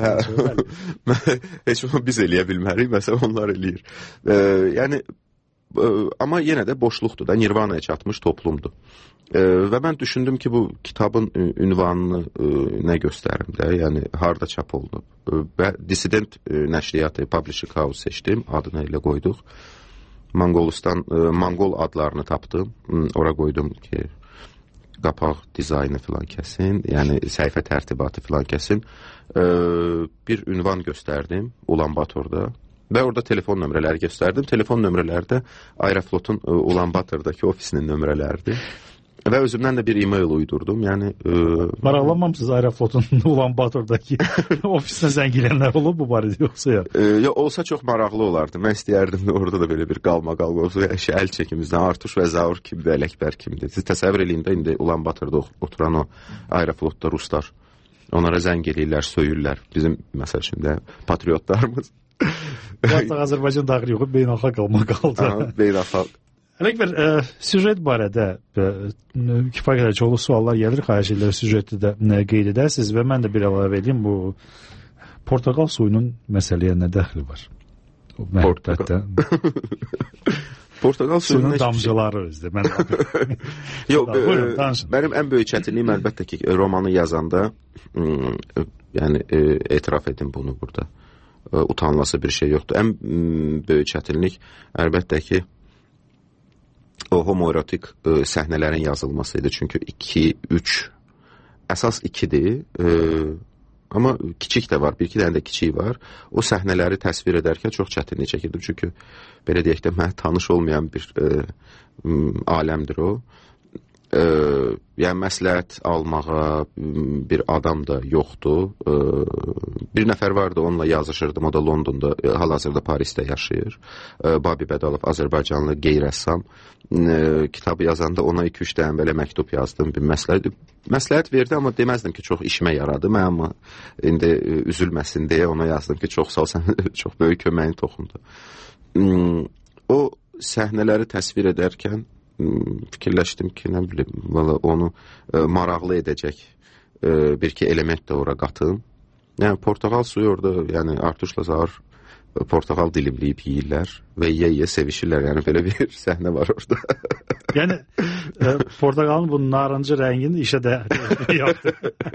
Heç onu biz eləyə bilmərik, məsələn onlar eləyir. Yəni amma yenə də boşluqdur da, Nirvanaya çatmış toplumdur. Və mən düşündüm ki, bu kitabın ünvanını nə göstərim də, yəni harda çap olunub. Və Dissident nəşriyyatı Publishing House seçdim, adını elə qoyduq. Manqolistan, Manqol adlarını tapdım, ora qoydum ki, qapaq dizaynı filan kəsin, yəni səhifə tərtibatı filan kəsin. Bir ünvan göstərdim Ulan-Batorda. Və orada telefon nömrələri göstərdim. Telefon nömrələri də Aeroflotun Ulan-Batordakı ofisinin nömrələridir. Və özümdən də bir e-mail uydurdum. Yəni maraqlanmamısınız Aeroflotun Ulan-Batordakı ofisinə zəng gələnlər olub bu barədə yoxsa ya? Yox, olsa çox maraqlı olardı. Mən istəyərdim də orada da belə bir qalma olsa, əl çəkimizdən Artuş və Zaur kimdir, Ələkbər kimdir. Siz təsəvvür eləyin də indi Ulan-Batorda oturan o Aeroflotda ruslar. Onlara zəng eləyirlər, söyürlər. Bizim məsəl üçün də patriotlarımız. Bu artıq Azərbaycan daxil yoxub, beynəlxalq qalma qaldı. Beynəlxalq. Ələkbər, süjet barədə kifayət qədər çoxlu suallar gəlir, xahiş edirlər süjeti də qeyd edəsiniz və mən də bir əlavə edeyim, bu portaqal suyunun məsələyə nə dəxli var? Portaqal suyunun damcıları özdə. Yox, mənim ən böyük çətinliyim əlbəttə ki, romanı yazanda, yəni etiraf edim bunu burada. Utanılası bir şey yoxdur. Ən böyük çətinlik əlbəttə ki, o homoerotik səhnələrin yazılması idi. Çünki 2, 3, əsas 2-dir. Amma kiçik də var, bir-iki dənə də kiçik var. O səhnələri təsvir edərkən çox çətinlik çəkirdim. Çünki belə deyək də, mənə tanış olmayan bir aləmdir o. yəni məsləhət almağa bir adam da yoxdur. Bir nəfər vardı, onunla yazışırdım, o da Londonda, hal-hazırda Parisdə yaşayır. Babi Bədalov, Azərbaycanlı qeyri-rəssam. Kitabı yazanda ona 2-3 dənə belə məktub yazdım, bir məsləhət verdi, amma deməzdim ki, çox işimə yaradı. Mən amma indi üzülməsin deyə ona yazdım ki, çox sağ ol, sən çox böyük köməyin toxundu. O səhnələri təsvir edərkən fikirləşdim ki, nə bilim, onu maraqlı edəcək bir-iki element də ora qatım. Yəni, portağal suyu orada, yəni Artuşla Zaur portağal dilimləyib yeyirlər və yeyə sevişirlər. Yəni, belə bir səhnə var orada. Yəni, portağalın bu narıncı rəngini işə də yaptı.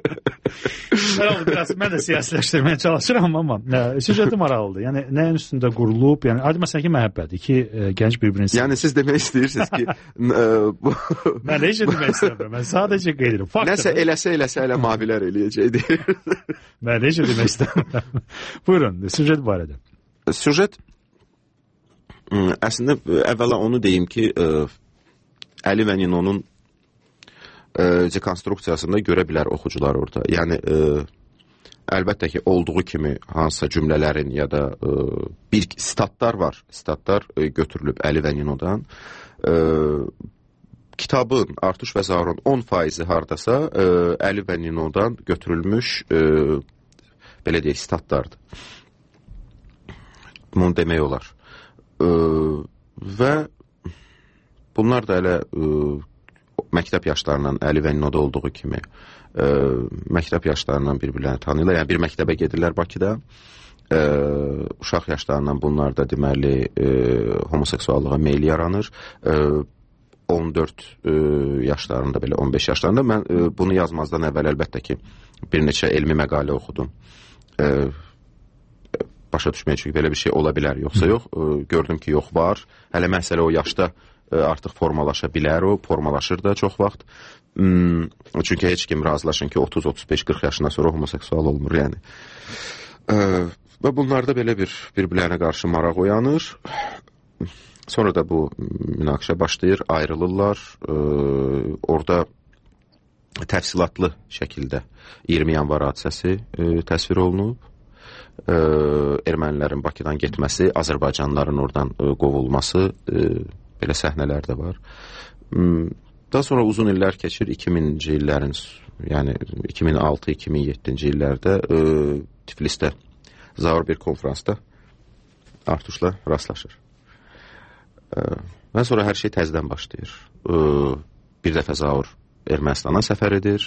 Mən də siyasiləşdirməyə çalışıram, amma süjeti maraqlıdır. Yəni, nəyin üstündə qurulub, yəni, adi məsələn ki, məhəbbət, iki gənc bir-birini sevir. Yəni, siz demək istəyirsiniz ki... Mən heç demək istəmirəm, mən sadəcə qeyd edirəm. Nəsə eləsə elə mavilər eləyəcək deyir. Mən heç demək istəmirəm. Buyurun, süjet barədə. Süjet, əslində, əvvəla onu deyim ki, Əli və Ninonun dekonstruksiyasında görə bilər oxucular orada. Yəni, əlbəttə ki, olduğu kimi hansısa cümlələrin ya da bir statlar var. Statlar götürülüb Əli və Ninodan. Kitabın, Artuş və Zaurun 10% hardasa Əli və Ninodan götürülmüş belə deyək, statlardır. Bunu demək olar. Və bunlar da elə məktəb yaşlarından, Əli və Ninoda olduğu kimi məktəb yaşlarından bir-birlərini tanıyırlar. Yəni, bir məktəbə gedirlər Bakıda. Uşaq yaşlarından bunlar da deməli homoseksuallığa meyil yaranır. 14 yaşlarında, belə 15 yaşlarında. Mən bunu yazmazdan əvvəl əlbəttə ki, bir neçə elmi məqalə oxudum. Başa düşmək üçün belə bir şey ola bilər, yoxsa yox. Gördüm ki, yox, var. Hələ məsələ o yaşda artıq formalaşa bilər, o formalaşır da çox vaxt. Çünki heç kim razılaşın ki, 30, 35, 40 yaşından sonra homoseksual olmur, yəni. Və bunlarda belə bir-birlərinə qarşı maraq oyanır. Sonra da bu münaqişə başlayır, ayrılırlar. Orada təfsilatlı şəkildə 20 yanvar hadisəsi təsvir olunub. Ermənilərin Bakıdan getməsi, Azərbaycanlıların oradan qovulması, belə səhnələr də var. Daha sonra uzun illər keçir, 2000-ci illərin, yəni 2006-2007-ci illərdə Tiflisdə Zaur bir konferansda Artuşla rastlaşır. Və sonra hər şey təzədən başlayır. Bir dəfə Zaur Ermənistana səfər edir.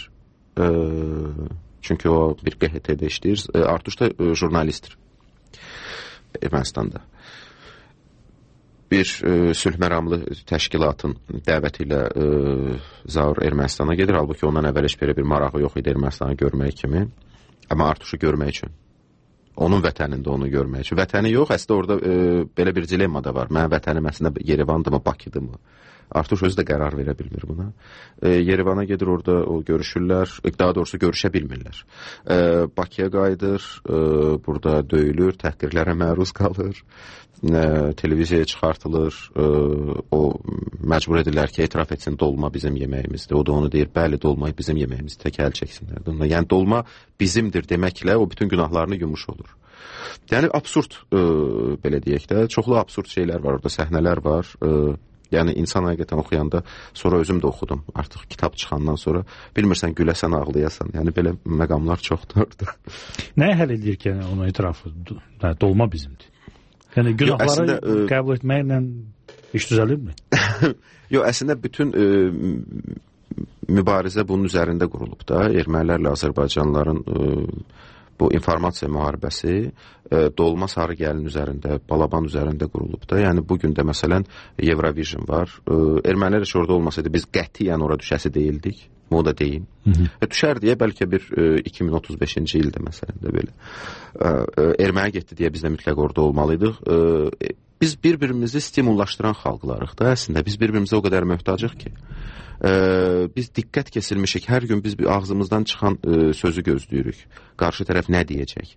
Çünki o bir QHT-də işləyir. Artuş da jurnalistdir Ermənistanda. Bir sülh məramlı təşkilatın dəvəti ilə Zaur Ermənistana gedir. Halbuki ondan əvvəl heç bir marağı yox idi Ermənistanı görmək kimi. Amma Artuşu görmək üçün. Onun vətənində onu görmək üçün. Vətəni yox, əslində orada belə bir dilemma da var. Mənim vətənim əslində Yerevandır mı, Bakıdır mı? Artuş özü də qərar verə bilmir buna. Yerevana gedir, orada o görüşürlər, daha doğrusu görüşə bilmirlər. Bakıya qayıdır, burada döyülür, təhqirlərə məruz qalır, televiziyaya çıxartılır, o məcbur edirlər ki, etiraf etsin, dolma bizim yeməyimizdir. O da onu deyir, bəli, dolmayı bizim yeməyimizdir, tək əl çəksinlər. Yəni, dolma bizimdir deməklə o bütün günahlarını yumuş olur. Yəni, absurd, belə deyək də, çoxlu absurd şeylər var, orada səhnələr var. Yəni, insan həqiqətən oxuyanda, sonra özüm də oxudum, artıq kitab çıxandan sonra, bilmirsən, güləsən, ağlayasan, yəni belə məqamlar çoxdur orada. Nəyə həll edir ki, onu etirafı, dolma bizimdir? Yəni, günahları qəbul etməklə iş düzəlirmi? Yox, əslində bütün mübarizə bunun üzərində qurulub da, ermənilərlə Azərbaycanlıların bu informasiya müharibəsi dolma sarı gəlin üzərində, Balaban üzərində qurulub da. Yəni, bugün də məsələn Eurovision var. Ermənilər heç orada olmasaydı, biz qətiyyən ora düşəsi deyildik. O da deyim. Düşər deyə bəlkə bir 2035-ci ildə məsələn də belə. Erməniyə getdi deyə biz də mütləq orada olmalıydıq. Biz bir-birimizi stimullaşdıran xalqlarıq da əslində. Biz bir-birimizə o qədər möhtacıq ki. Biz diqqət kesilmişik. Hər gün biz ağzımızdan çıxan sözü gözləyirik. Qarşı tərəf nə deyəcək?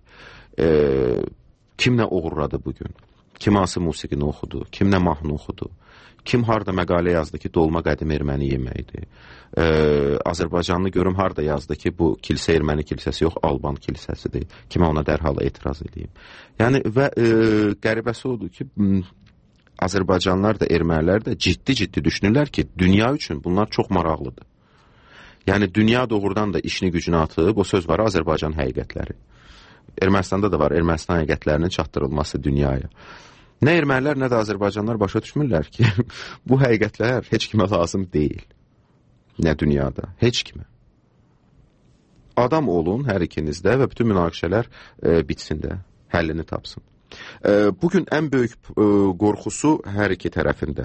Kim nə uğurladı bugün? Kim hansı musiqini oxudu? Kim nə mahnı oxudu? Kim harda məqalə yazdı ki, dolma qədim erməni yeməkdir. Azərbaycanlı görüm harda yazdı ki, bu kilsə erməni kilsəsi yox, Alban kilsəsidir. Kimə ona dərhal etiraz edeyim. Yəni və qəribəsi odur ki, Azərbaycanlılar da, ermənilər də ciddi düşünürlər ki, dünya üçün bunlar çox maraqlıdır. Yəni dünya doğrudan da işini gücünü atıb, o söz var, Azərbaycan həqiqətləri. Ermənistanda da var, Ermənistan həqiqətlərinin çatdırılması dünyaya. Nə ermənilər, nə də Azərbaycanlılar başa düşmürlər ki, bu həqiqətlər heç kimə lazım deyil. Nə dünyada, heç kimə. Adam olun hər ikinizdə və bütün münaqişələr bitsin də, həllini tapsın. Bugün ən böyük qorxusu hər iki tərəfində.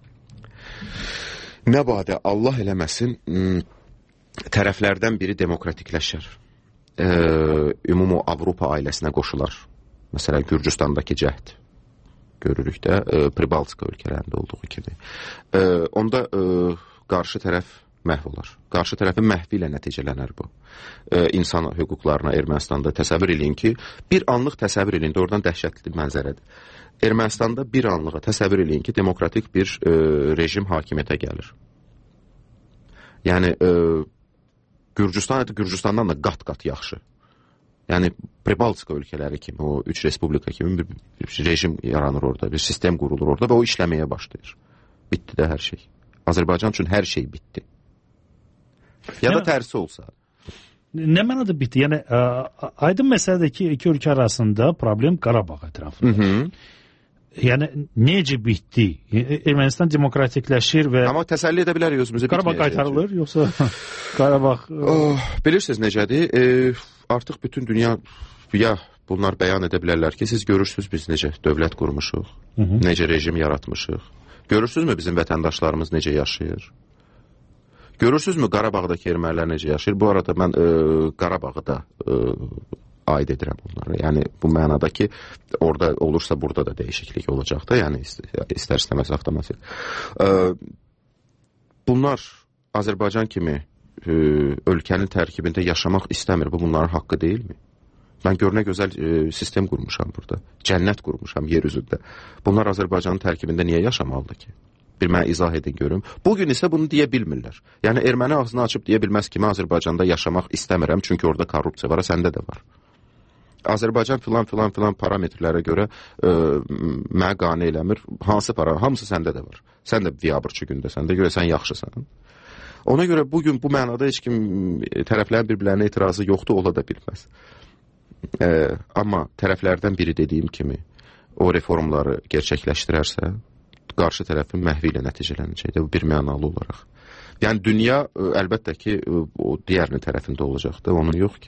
Nə badə Allah eləməsin, tərəflərdən biri demokratikləşər. Ümumi Avropa ailəsinə qoşular. Məsələn, Gürcüstandakı cəhd görürük də, Pribaltika ölkələrində olduğu kimi. Onda qarşı tərəf məhv olar. Qarşı tərəfin məhvi ilə nəticələnər bu. İnsan hüquqlarına Ermənistanda təsəvvür eləyin ki, bir anlıq təsəvvür eləyin, oradan dəhşətli mənzərədir. Ermənistanda bir anlığa təsəvvür eləyin ki, demokratik bir rejim hakimiyyətə gəlir. Yəni, Gürcüstandan da qat-qat yaxşı. Yəni, Pribaltika ölkələri kimi, o 3 respublika kimi bir rejim yaranır orada, bir sistem qurulur orada və o işləməyə başlayır. Bitdi də hər şey. Azərbaycan üçün hər şey bitdi. Ya da tərsi olsa. Nə mənada bitdi? Yəni, aydın məsələdir ki, iki ölkə arasında problem Qarabağ ətrafında. Yəni, necə bitdi? Ermənistan demokratikləşir və... Amma təsəlli edə bilərik özümüzə bitməyəcək. Qarabağ qaytarılır, yoxsa Qarabağ... Bilirsiniz necədir? Artıq bütün dünya, bunlar bəyan edə bilərlər ki, siz görürsünüz biz necə dövlət qurmuşuq, necə rejim yaratmışıq. Görürsünüzmü bizim vətəndaşlarımız necə yaşayır? Görürsünüzmü Qarabağdakı ermənilər necə yaşayır? Bu arada mən Qarabağı da aid edirəm onlara. Yəni, bu mənada ki, orada olursa burada da dəyişiklik olacaq da, yəni istər-istəməz avtomatik. Bunlar Azərbaycan kimi ölkənin tərkibində yaşamaq istəmir. Bu, bunların haqqı deyilmi? Mən görünə gözəl sistem qurmuşam burada. Cənnət qurmuşam yer üzündə. Bunlar Azərbaycanın tərkibində niyə yaşamalıdır ki? Bir mənə izah edin görüm. Bugün isə bunu deyə bilmirlər. Yəni, erməni ağzını açıb deyə bilməz kimi Azərbaycanda yaşamaq istəmirəm, çünki orada korrupsiya var, səndə də var. Azərbaycan filan parametrlərə görə mənə qane eləmir. Hansı para? Hamısı səndə də var. Sən də biabırçı gündəsən də, görə sən yaxşısan. Ona görə bugün bu mənada heç kim tərəflərin bir-birlərinə etirazı yoxdur, ola da bilməz. Amma tərəflərdən biri dediyim kimi o reformları gerçəkləşdirərsə, qarşı tərəfin məhvi ilə nəticələnəcək də, bu bir mənalı olaraq. Yəni, dünya əlbəttə ki, o digərinin tərəfində olacaq da, onun yox ki.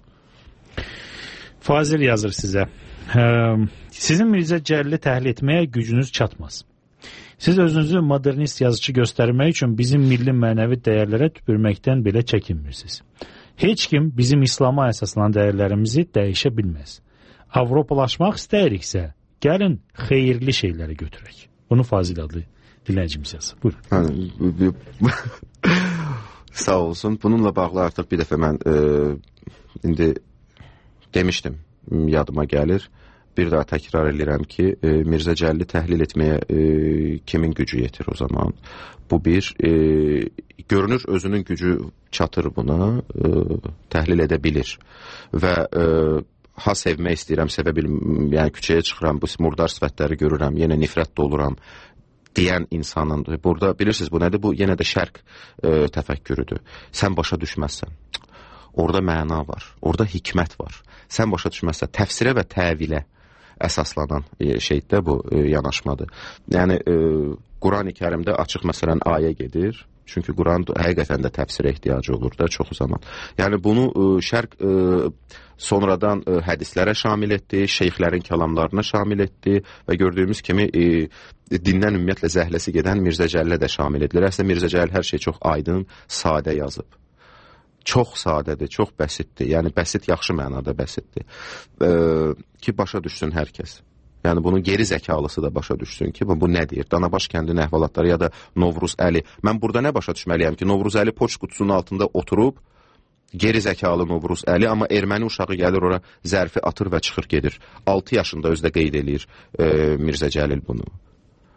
Fazil yazır sizə. Sizin Mirzə Cəlili təhlil etməyə gücünüz çatmaz. Siz özünüzü modernist yazıcı göstərmək üçün bizim milli mənəvi dəyərlərə tüpürməkdən belə çəkinmirsiniz. Heç kim bizim İslama əsaslanan dəyərlərimizi dəyişə bilməz. Avropalaşmaq istəyiriksə, gəlin xeyirli şeyləri götürək. Bunu Fazil adlı dinləyicimiz yazır. Buyurun. Sağ olsun. Bununla bağlı artıq bir dəfə mən indi demişdim, yadıma gəlir. Bir daha təkrar edirəm ki, Mirzə Cəlili təhlil etməyə kimin gücü yetir o zaman? Bu bir, görünür özünün gücü çatır buna, təhlil edə bilir. Və ha sevmək istəyirəm, sevə bilmirəm, yəni küçəyə çıxıram, bu murdar sifətləri görürəm, yenə nifrət doluram deyən insanın, burada bilirsiniz bu nədir? Bu yenə də şərq təfəkkürüdür. Sən başa düşməzsən. Orada məna var, orada hikmət var. Sən başa düşməzsən, təfsirə və təvilə əsaslanan şeydə bu yanaşmadır. Yəni, Quran-ı Kərimdə açıq məsələn ayə gedir. Çünki Quran həqiqətən də təfsirə ehtiyacı olur da çoxu zaman. Yəni, bunu şərq sonradan hədislərə şamil etdi, şeyxlərin kəlamlarına şamil etdi və gördüyümüz kimi dindən ümumiyyətlə zəhləsi gedən Mirzə Cəlilə də şamil edilir. Əslində Mirzə Cəlil hər şey çox aydın, sadə yazıb. Çox sadədir, çox bəsitdir. Yəni, bəsit yaxşı mənada bəsitdir. Ki, başa düşsün hər kəs. Yəni, bunun geri zəkalısı da başa düşsün ki, bu nə deyir? Danabaş kəndinin əhvalatları ya da Novruz Əli. Mən burada nə başa düşməliyəm ki, Novruz Əli poçt qutusunun altında oturub, geri zəkalı Novruz Əli, amma erməni uşağı gəlir ora, zərfi atır və çıxır gedir. 6 yaşında özdə qeyd edir Mirzə Cəlil bunu.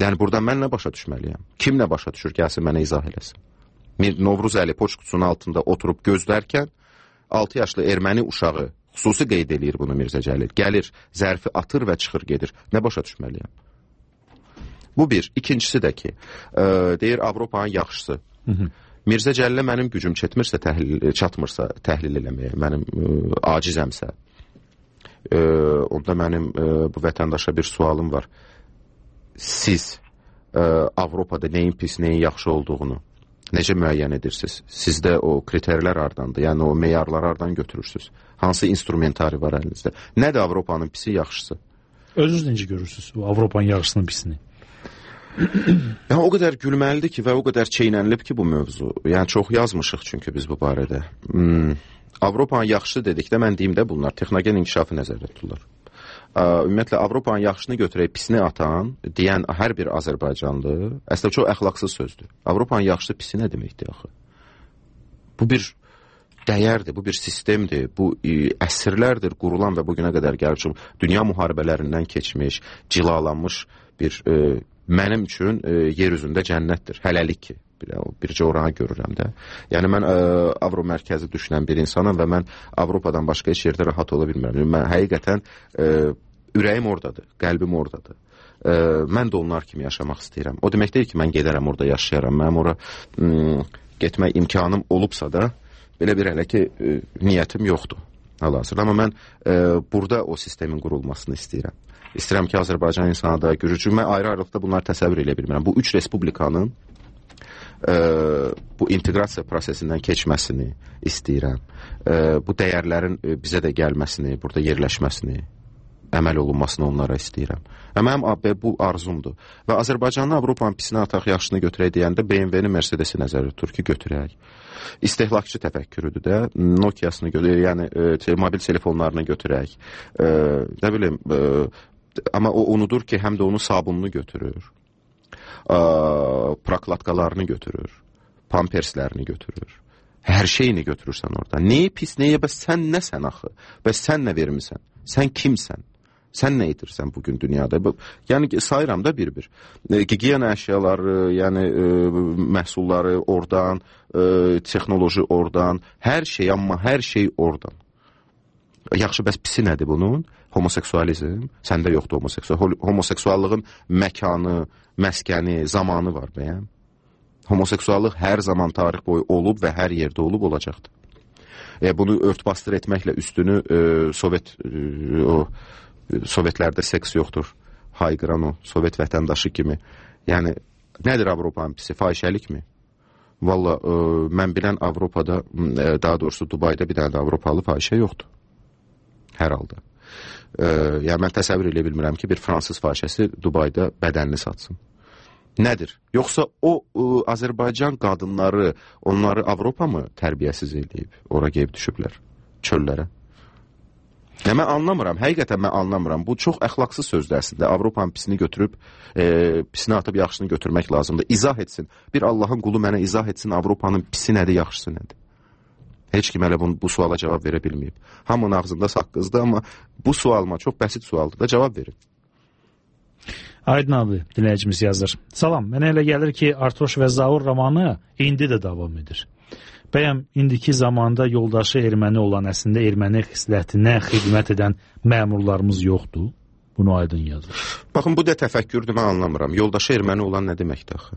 Yəni burada mən nə başa düşməliyəm? Kim nə başa düşür? Gəlsin mənə izah eləsin. Novruzəli poçt qutusunun altında oturub gözlərkən 6 yaşlı erməni uşağı xüsusi qeyd eləyir bunu Mirzə Cəlil. Gəlir, zərfi atır və çıxır gedir. Nə başa düşməliyəm? Bu bir. İkincisi də ki, deyir Avropanın yaxşısı. Mirzə Cəlilə mənim gücüm çatmırsa təhlil eləməyə, mənim acizəmsə, onda mənim bu vətəndaşa bir sualım var. Siz Avropada nəyin pis, nəyin yaxşı olduğunu necə müəyyən edirsiniz? Sizdə o kriterlər hardandır? Yəni o meyarlar hardan götürürsünüz? Hansı instrumentari var əlinizdə? Nədir Avropanın pisi, yaxşısı? Özünüz necə görürsünüz Avropanın yaxşısının pisini? Yəni o qədər gülməlidir ki və o qədər çeynənilib ki bu mövzu. Yəni çox yazmışıq çünki biz bu barədə. Avropanın yaxşı dedikdə mən deyim də bunlar texnogen inkişafı nəzərdə tutulur. Ümumiyyətlə Avropanın yaxşını götürək, pisini atan deyən hər bir Azərbaycanlı əslində çox əxlaqsız sözdür. Avropanın yaxşısı pisi nə deməkdir axı? Bu bir dəyərdir, bu bir sistemdir, bu əsrlərdir qurulan və bugünə qədər gəlib dünya müharibələrindən keçmiş, cilalanmış bir mənim üçün yer üzündə cənnətdir. Hələlik ki, bircə oranı görürəm də. Yəni mən Avro mərkəzi düşünən bir insanım və mən Avropadan başqa heç yerdə rahat ola bilmirəm. Mən həqiqətən ürəyim oradadır, qəlbim oradadır. Mən də onlar kimi yaşamaq istəyirəm. O demək deyil ki, mən gedərəm orada yaşayaram. Mənim ora getmək imkanım olubsa da, belə bir hələ ki, niyyətim yoxdur. Hal-hazırda. Amma mən burada o sistemin qurulmasını istəyirəm. İstəyirəm ki, Azərbaycan insanı da Gürcü. Mən ayrı-ayrılıqda bunları təsəvvür edə bilmirəm. Bu üç respublikanın bu inteqrasiya prosesindən keçməsini istəyirəm. Bu dəyərlərin bizə də gəlməsini, burada yerləşməsini, əməl olunmasını onlara istəyirəm. Mənim bu arzumdur. Və Azərbaycanın Avropanın pisini ataq, yaxşını götürək deyəndə BMW-ni, Mercedes-i nəzərdə tutur ki, götürək. İstehlakçı təfəkkürüdür də, Nokia-sını götürək, yəni mobil telefonlarını götürək. Nə bilim, amma o unudur ki, həm də onun sabununu götürür. Proklatkalarını götürür. Pamperslərini götürür. Hər şeyini götürürsən orada. Neyi pis, neyə? Bəs sən nəsən axı? Bəs sən nə vermirsən? Sən kimsən? Sən nə edirsən bugün dünyada? Yəni sayıram da bir-bir. Gigiyena əşyaları, yəni məhsulları oradan, texnoloji oradan, hər şey, amma hər şey oradan. Yaxşı, bəs pisi nədir bunun? Homoseksualizm. Səndə yoxdur homoseksuallığın məkanı, məskəni, zamanı var bəyəm. Homoseksuallıq hər zaman tarix boyu olub və hər yerdə olub olacaqdır. Bunu örtbasdır etməklə üstünü Sovetlərdə seks yoxdur, hayqıran o, Sovet vətəndaşı kimi. Yəni, nədir Avropanın pisi? Fahişəlikmi? Valla, mən bilən Avropada, daha doğrusu Dubayda bir dənə də Avropalı fahişə yoxdur. Hər halda. Yəni, mən təsəvvür edə bilmirəm ki, bir fransız fahişəsi Dubayda bədənini satsın. Nədir? Yoxsa o Azərbaycan qadınları, onları Avropa mı tərbiyəsiz eləyib, ora qeyb düşüblər, çöllərə? Mən anlamıram, həqiqətən mən anlamıram. Bu çox əxlaqsız sözdür əslində. Avropanın pisini götürüb, pisini atıb yaxşısını götürmək lazımdır. İzah etsin. Bir Allahın qulu mənə izah etsin, Avropanın pisi nədir, yaxşısı nədir? Heç kim hələ bu suala cavab verə bilməyib. Hamının ağzında saqqızdır, amma bu sualıma çox bəsit sualdır da, cavab verin. Aydın abi, dinləyicimiz yazır. Salam, mənə elə gəlir ki, Artoş və Zaur romanı indi də davam edir. Bəyəm, indiki zamanda yoldaşı erməni olan, əslində erməni xislətinə xidmət edən məmurlarımız yoxdur? Bunu Aydın yazır. Baxın, bu da təfəkkürdür, mən anlamıram. Yoldaşı erməni olan nə deməkdir axı?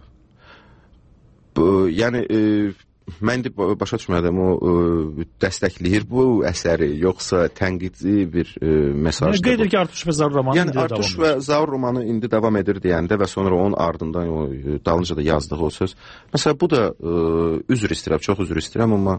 Yəni, mən də başa düşmədim, o dəstəkləyir bu əsəri, yoxsa tənqidci bir mesajdır. Qeyd edir ki, Artuş və Zaur romanı indi davam edir. Artuş və Zaur romanı indi davam edir deyəndə və sonra onun ardından dalınca da yazdığı o söz. Məsələn, bu da üzr istəyirəm, çox üzr istəyirəm, amma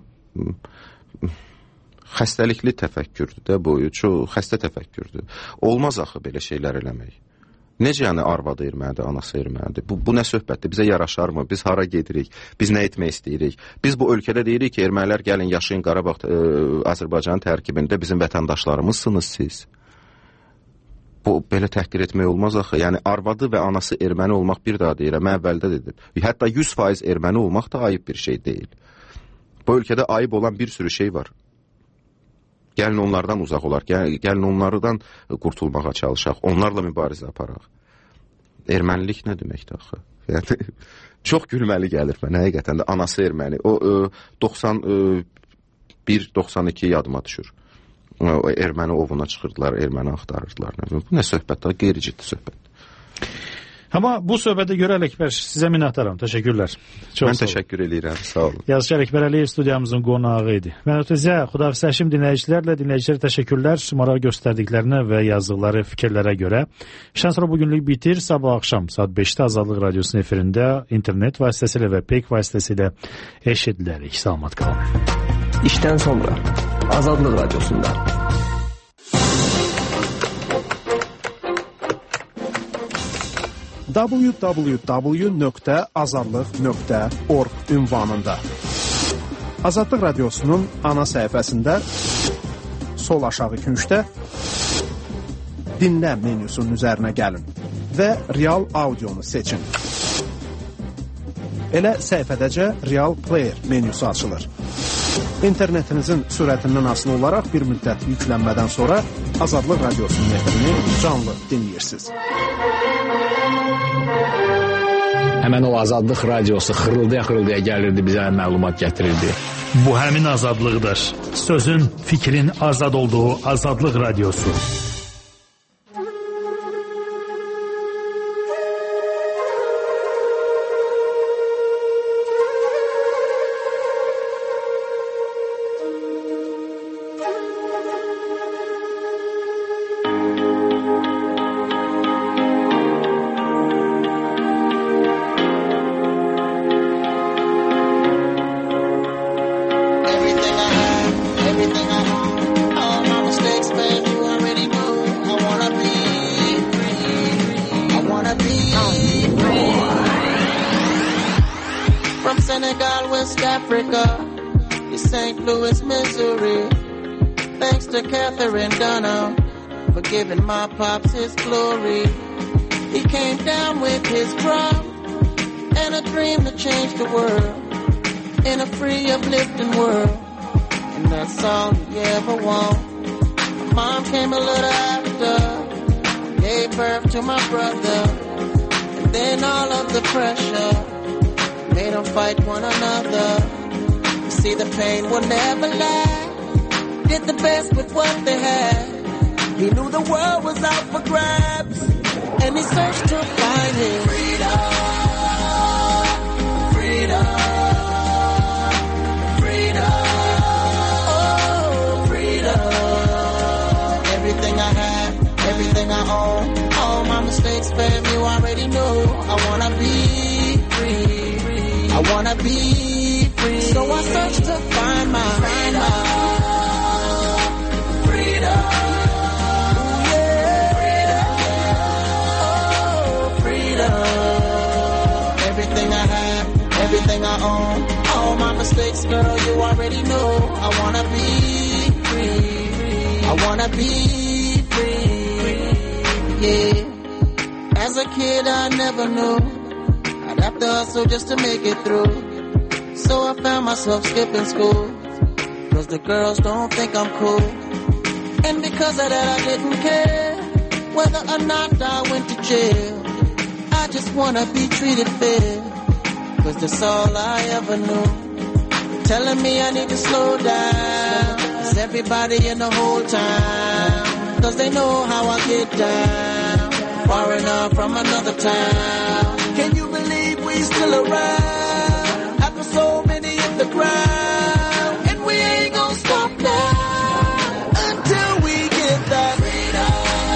xəstəlikli təfəkkürdür də bu, çox xəstə təfəkkürdür. Olmaz axı belə şeylər eləmək. Necə yəni arvadı ermənidir, anası ermənidir? Bu nə söhbətdir? Bizə yaraşarmı? Biz hara gedirik? Biz nə etmək istəyirik? Biz bu ölkədə deyirik ki, ermənilər gəlin yaşayın Qarabağ, Azərbaycanın tərkibində bizim vətəndaşlarımızsınız siz. Bu, belə təhqir etmək olmaz axı. Yəni, arvadı və anası erməni olmaq bir daha deyirəm, mən əvvəldə dedim. Hətta 100% erməni olmaq da ayıb bir şey deyil. Bu ölkədə ayıb olan bir sürü şey var. Gəlin onlardan uzaq olar, gəlin onlardan qurtulmağa çalışaq, onlarla mübarizə aparaq. ermənilik nə deməkdir axı? Yəni çox gülməli gəlir mənə həqiqətən də. Anası erməni. O 91-92 yadıma düşür. O erməni ovuna çıxırdılar, erməni axtarırdılar. Bu nə söhbətdir? Qeyri-ciddi söhbət. Amma bu söhbətə görə Ələkbər sizə minnətdaram. Təşəkkürlər. Mən təşəkkür edirəm. Sağ olun. Yazıcı Ələkbər Əliyev studiyamızın qonağı idi. Mən ötəzə xudafizləşim dinləyicilərə təşəkkürlər maraq göstərdiklərinə və yazdıqları fikirlərə görə. İşdən sonra bugünlük bitir. Sabah axşam saat 5-də Azadlıq Radiosunun efirində internet vasitəsilə və peyk vasitəsilə eşidilərik. Salamat qalın. İşdən sonra Azadlıq Radiosunda. www.azadlıq.org ünvanında Azadlıq Radiosunun ana səhifəsində sol aşağı küncdə dinlə menyusunun üzərinə gəlin və real audionu seçin. Elə səhifədəcə Real Player menyusu açılır. İnternetinizin sürətindən asılı olaraq bir müddət yüklənmədən sonra Azadlıq Radiosunun efirini canlı dinləyirsiniz. Həmən o Azadlıq Radiosu xırıldaya-xırıldaya gəlirdi, bizə məlumat gətirirdi. Bu həmin azadlıqdır. Sözün, fikrin azad olduğu Azadlıq Radiosu. My pops his glory. He came down with his drum and a dream to change the world in a free, uplifting world. And that's all he ever wanted. My mom came a little after, gave birth to my brother, and then all of the pressure made them fight one another. You see, the pain will never last. Did the best with what they had. He knew the world was out for grabs, and he searched to find his freedom, freedom, freedom, oh, freedom. Everything I had, everything I own, all my mistakes, fam, you already know. I wanna be free, I wanna be free. So I searched to find my freedom. Everything I have, everything I own, all my mistakes, girl, you already know. I wanna be free, I wanna be free, yeah. As a kid, I never knew I'd have to hustle just to make it through. So I found myself skipping school, 'cause the girls don't think I'm cool. And because of that, I didn't care whether or not I went to jail. I just wanna be treated fair, 'cause that's all I ever knew. Telling me I need to slow down, 'cause everybody in the whole town, 'cause they know how I get down, far enough from another town. Can you believe we still around, after so many in the ground? And we ain't gonna stop now until we get that freedom.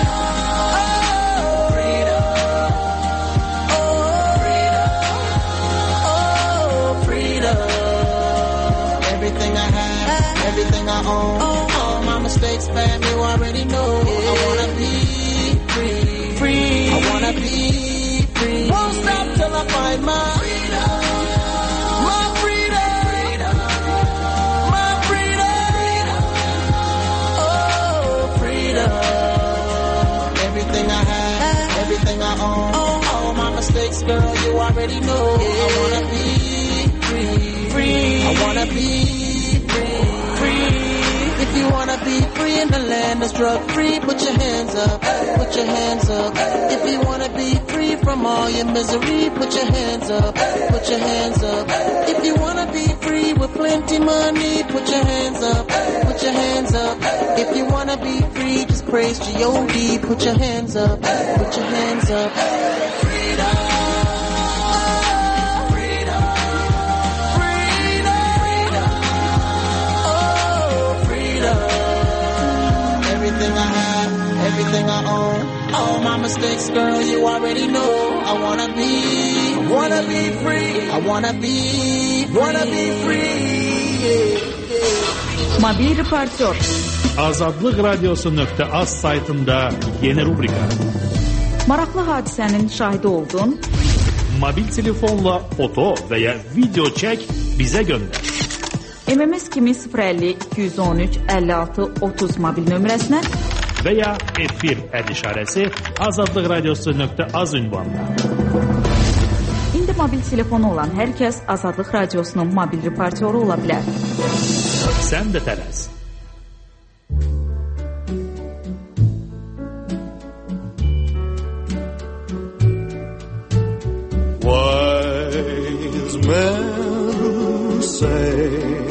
Everything I own, all my mistakes, fam, you already know. I wanna be free, I wanna be free. Won't stop till I find my freedom, my freedom, my freedom, oh, freedom. Everything I have, everything I own, all my mistakes, girl, you already know. I wanna be free, I wanna be free. If you wanna be free in the land living is drug free, put your hands up, put your hands up. If you wanna be free from all your misery, put your hands up, put your hands up. If you wanna be free with plenty money, put your hands up, put your hands up. If you wanna be free, just praise G.O.D. Put your hands up, put your hands up. Freedom, freedom, freedom, freedom. Oh, freedom. Everything I have, everything I own, all my mistakes, girl, you already know. I wanna be free. I wanna be free. Mobil reportör. Azadlıqradiosu.az saytında yeni rubrika. Maraqlı hadisənin şahidi oldun. Mobil telefonla foto və ya video çək, bizə göndər. MMS kimi 050 213 56 30 mobil nömrəsinə və ya efir işarəsi azadlıqradiosu.az ünvanına. İndi mobil telefonu olan hər kəs Azadlıq Radiosunun mobil reportyoru ola bilər. Sən də tələs. Wise men say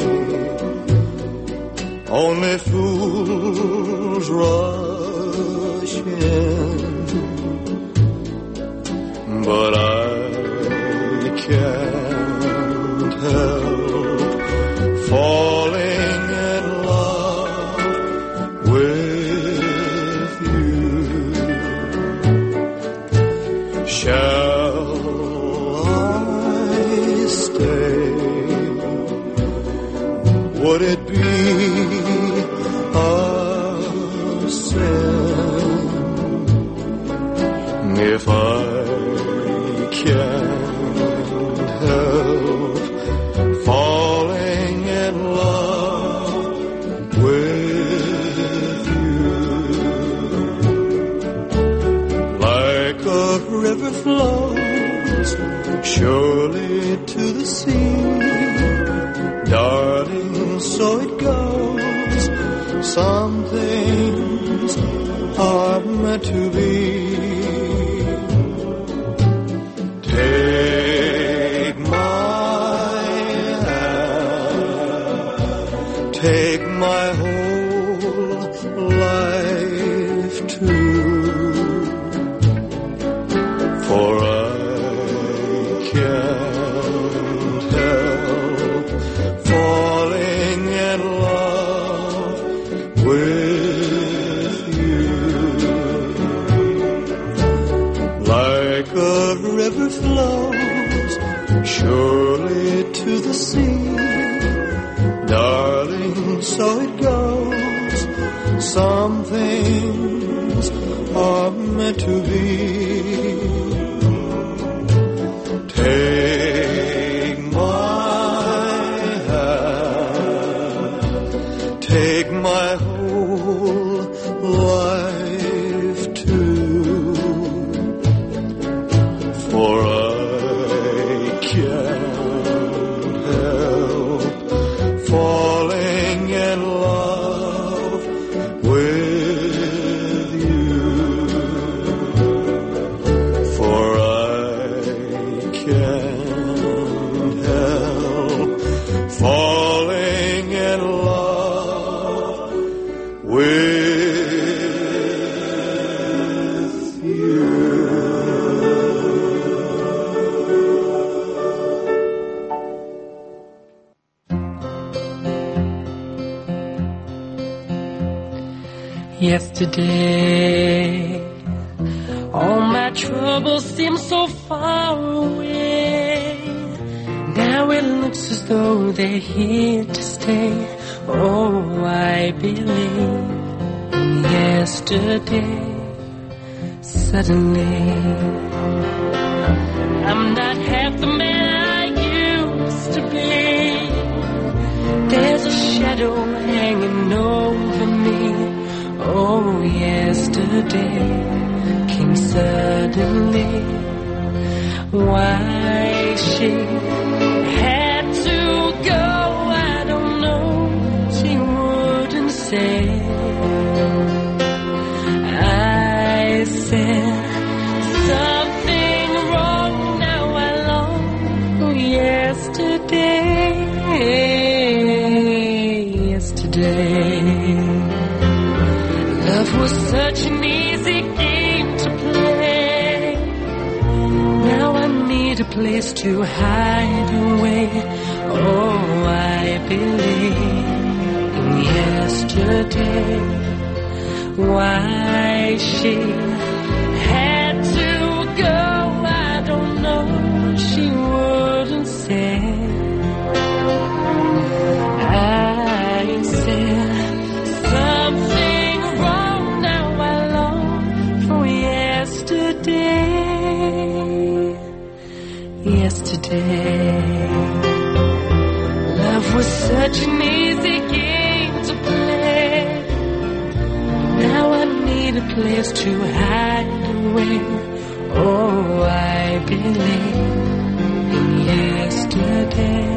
only fools rush in, but I can't help falling in love with you. Shall I stay? Would it be a sin if I can't help falling in love with you? Like a river flows surely to the sea, darling, so it goes. Some things are meant to be. Take my hand, take my whole life too, for I can't help falling in love with you. Like a river flows surely to the sea, darling, so it goes. Some things are meant to be. Take my hand, take my whole life too, for I can't help falling in love with you, for I can't help falling in love with you. Yesterday, all my troubles seem so far away. Now it looks as though they're here to stay. Oh, I believe in yesterday. Suddenly, I'm not half the man I used to be. There's a shadow hanging over me. Oh, yesterday came suddenly. Why she had to go, I don't know. She wouldn't say. Yesterday, love was such an easy game to play. Now I need a place to hide away. Oh, I believe in yesterday. Why she had to go, I don't know. She wouldn't say. I said something wrong. Now I long for yesterday. Yesterday, love was such an easy game to play. Now I need a place to hide away. Oh, I believe in yesterday.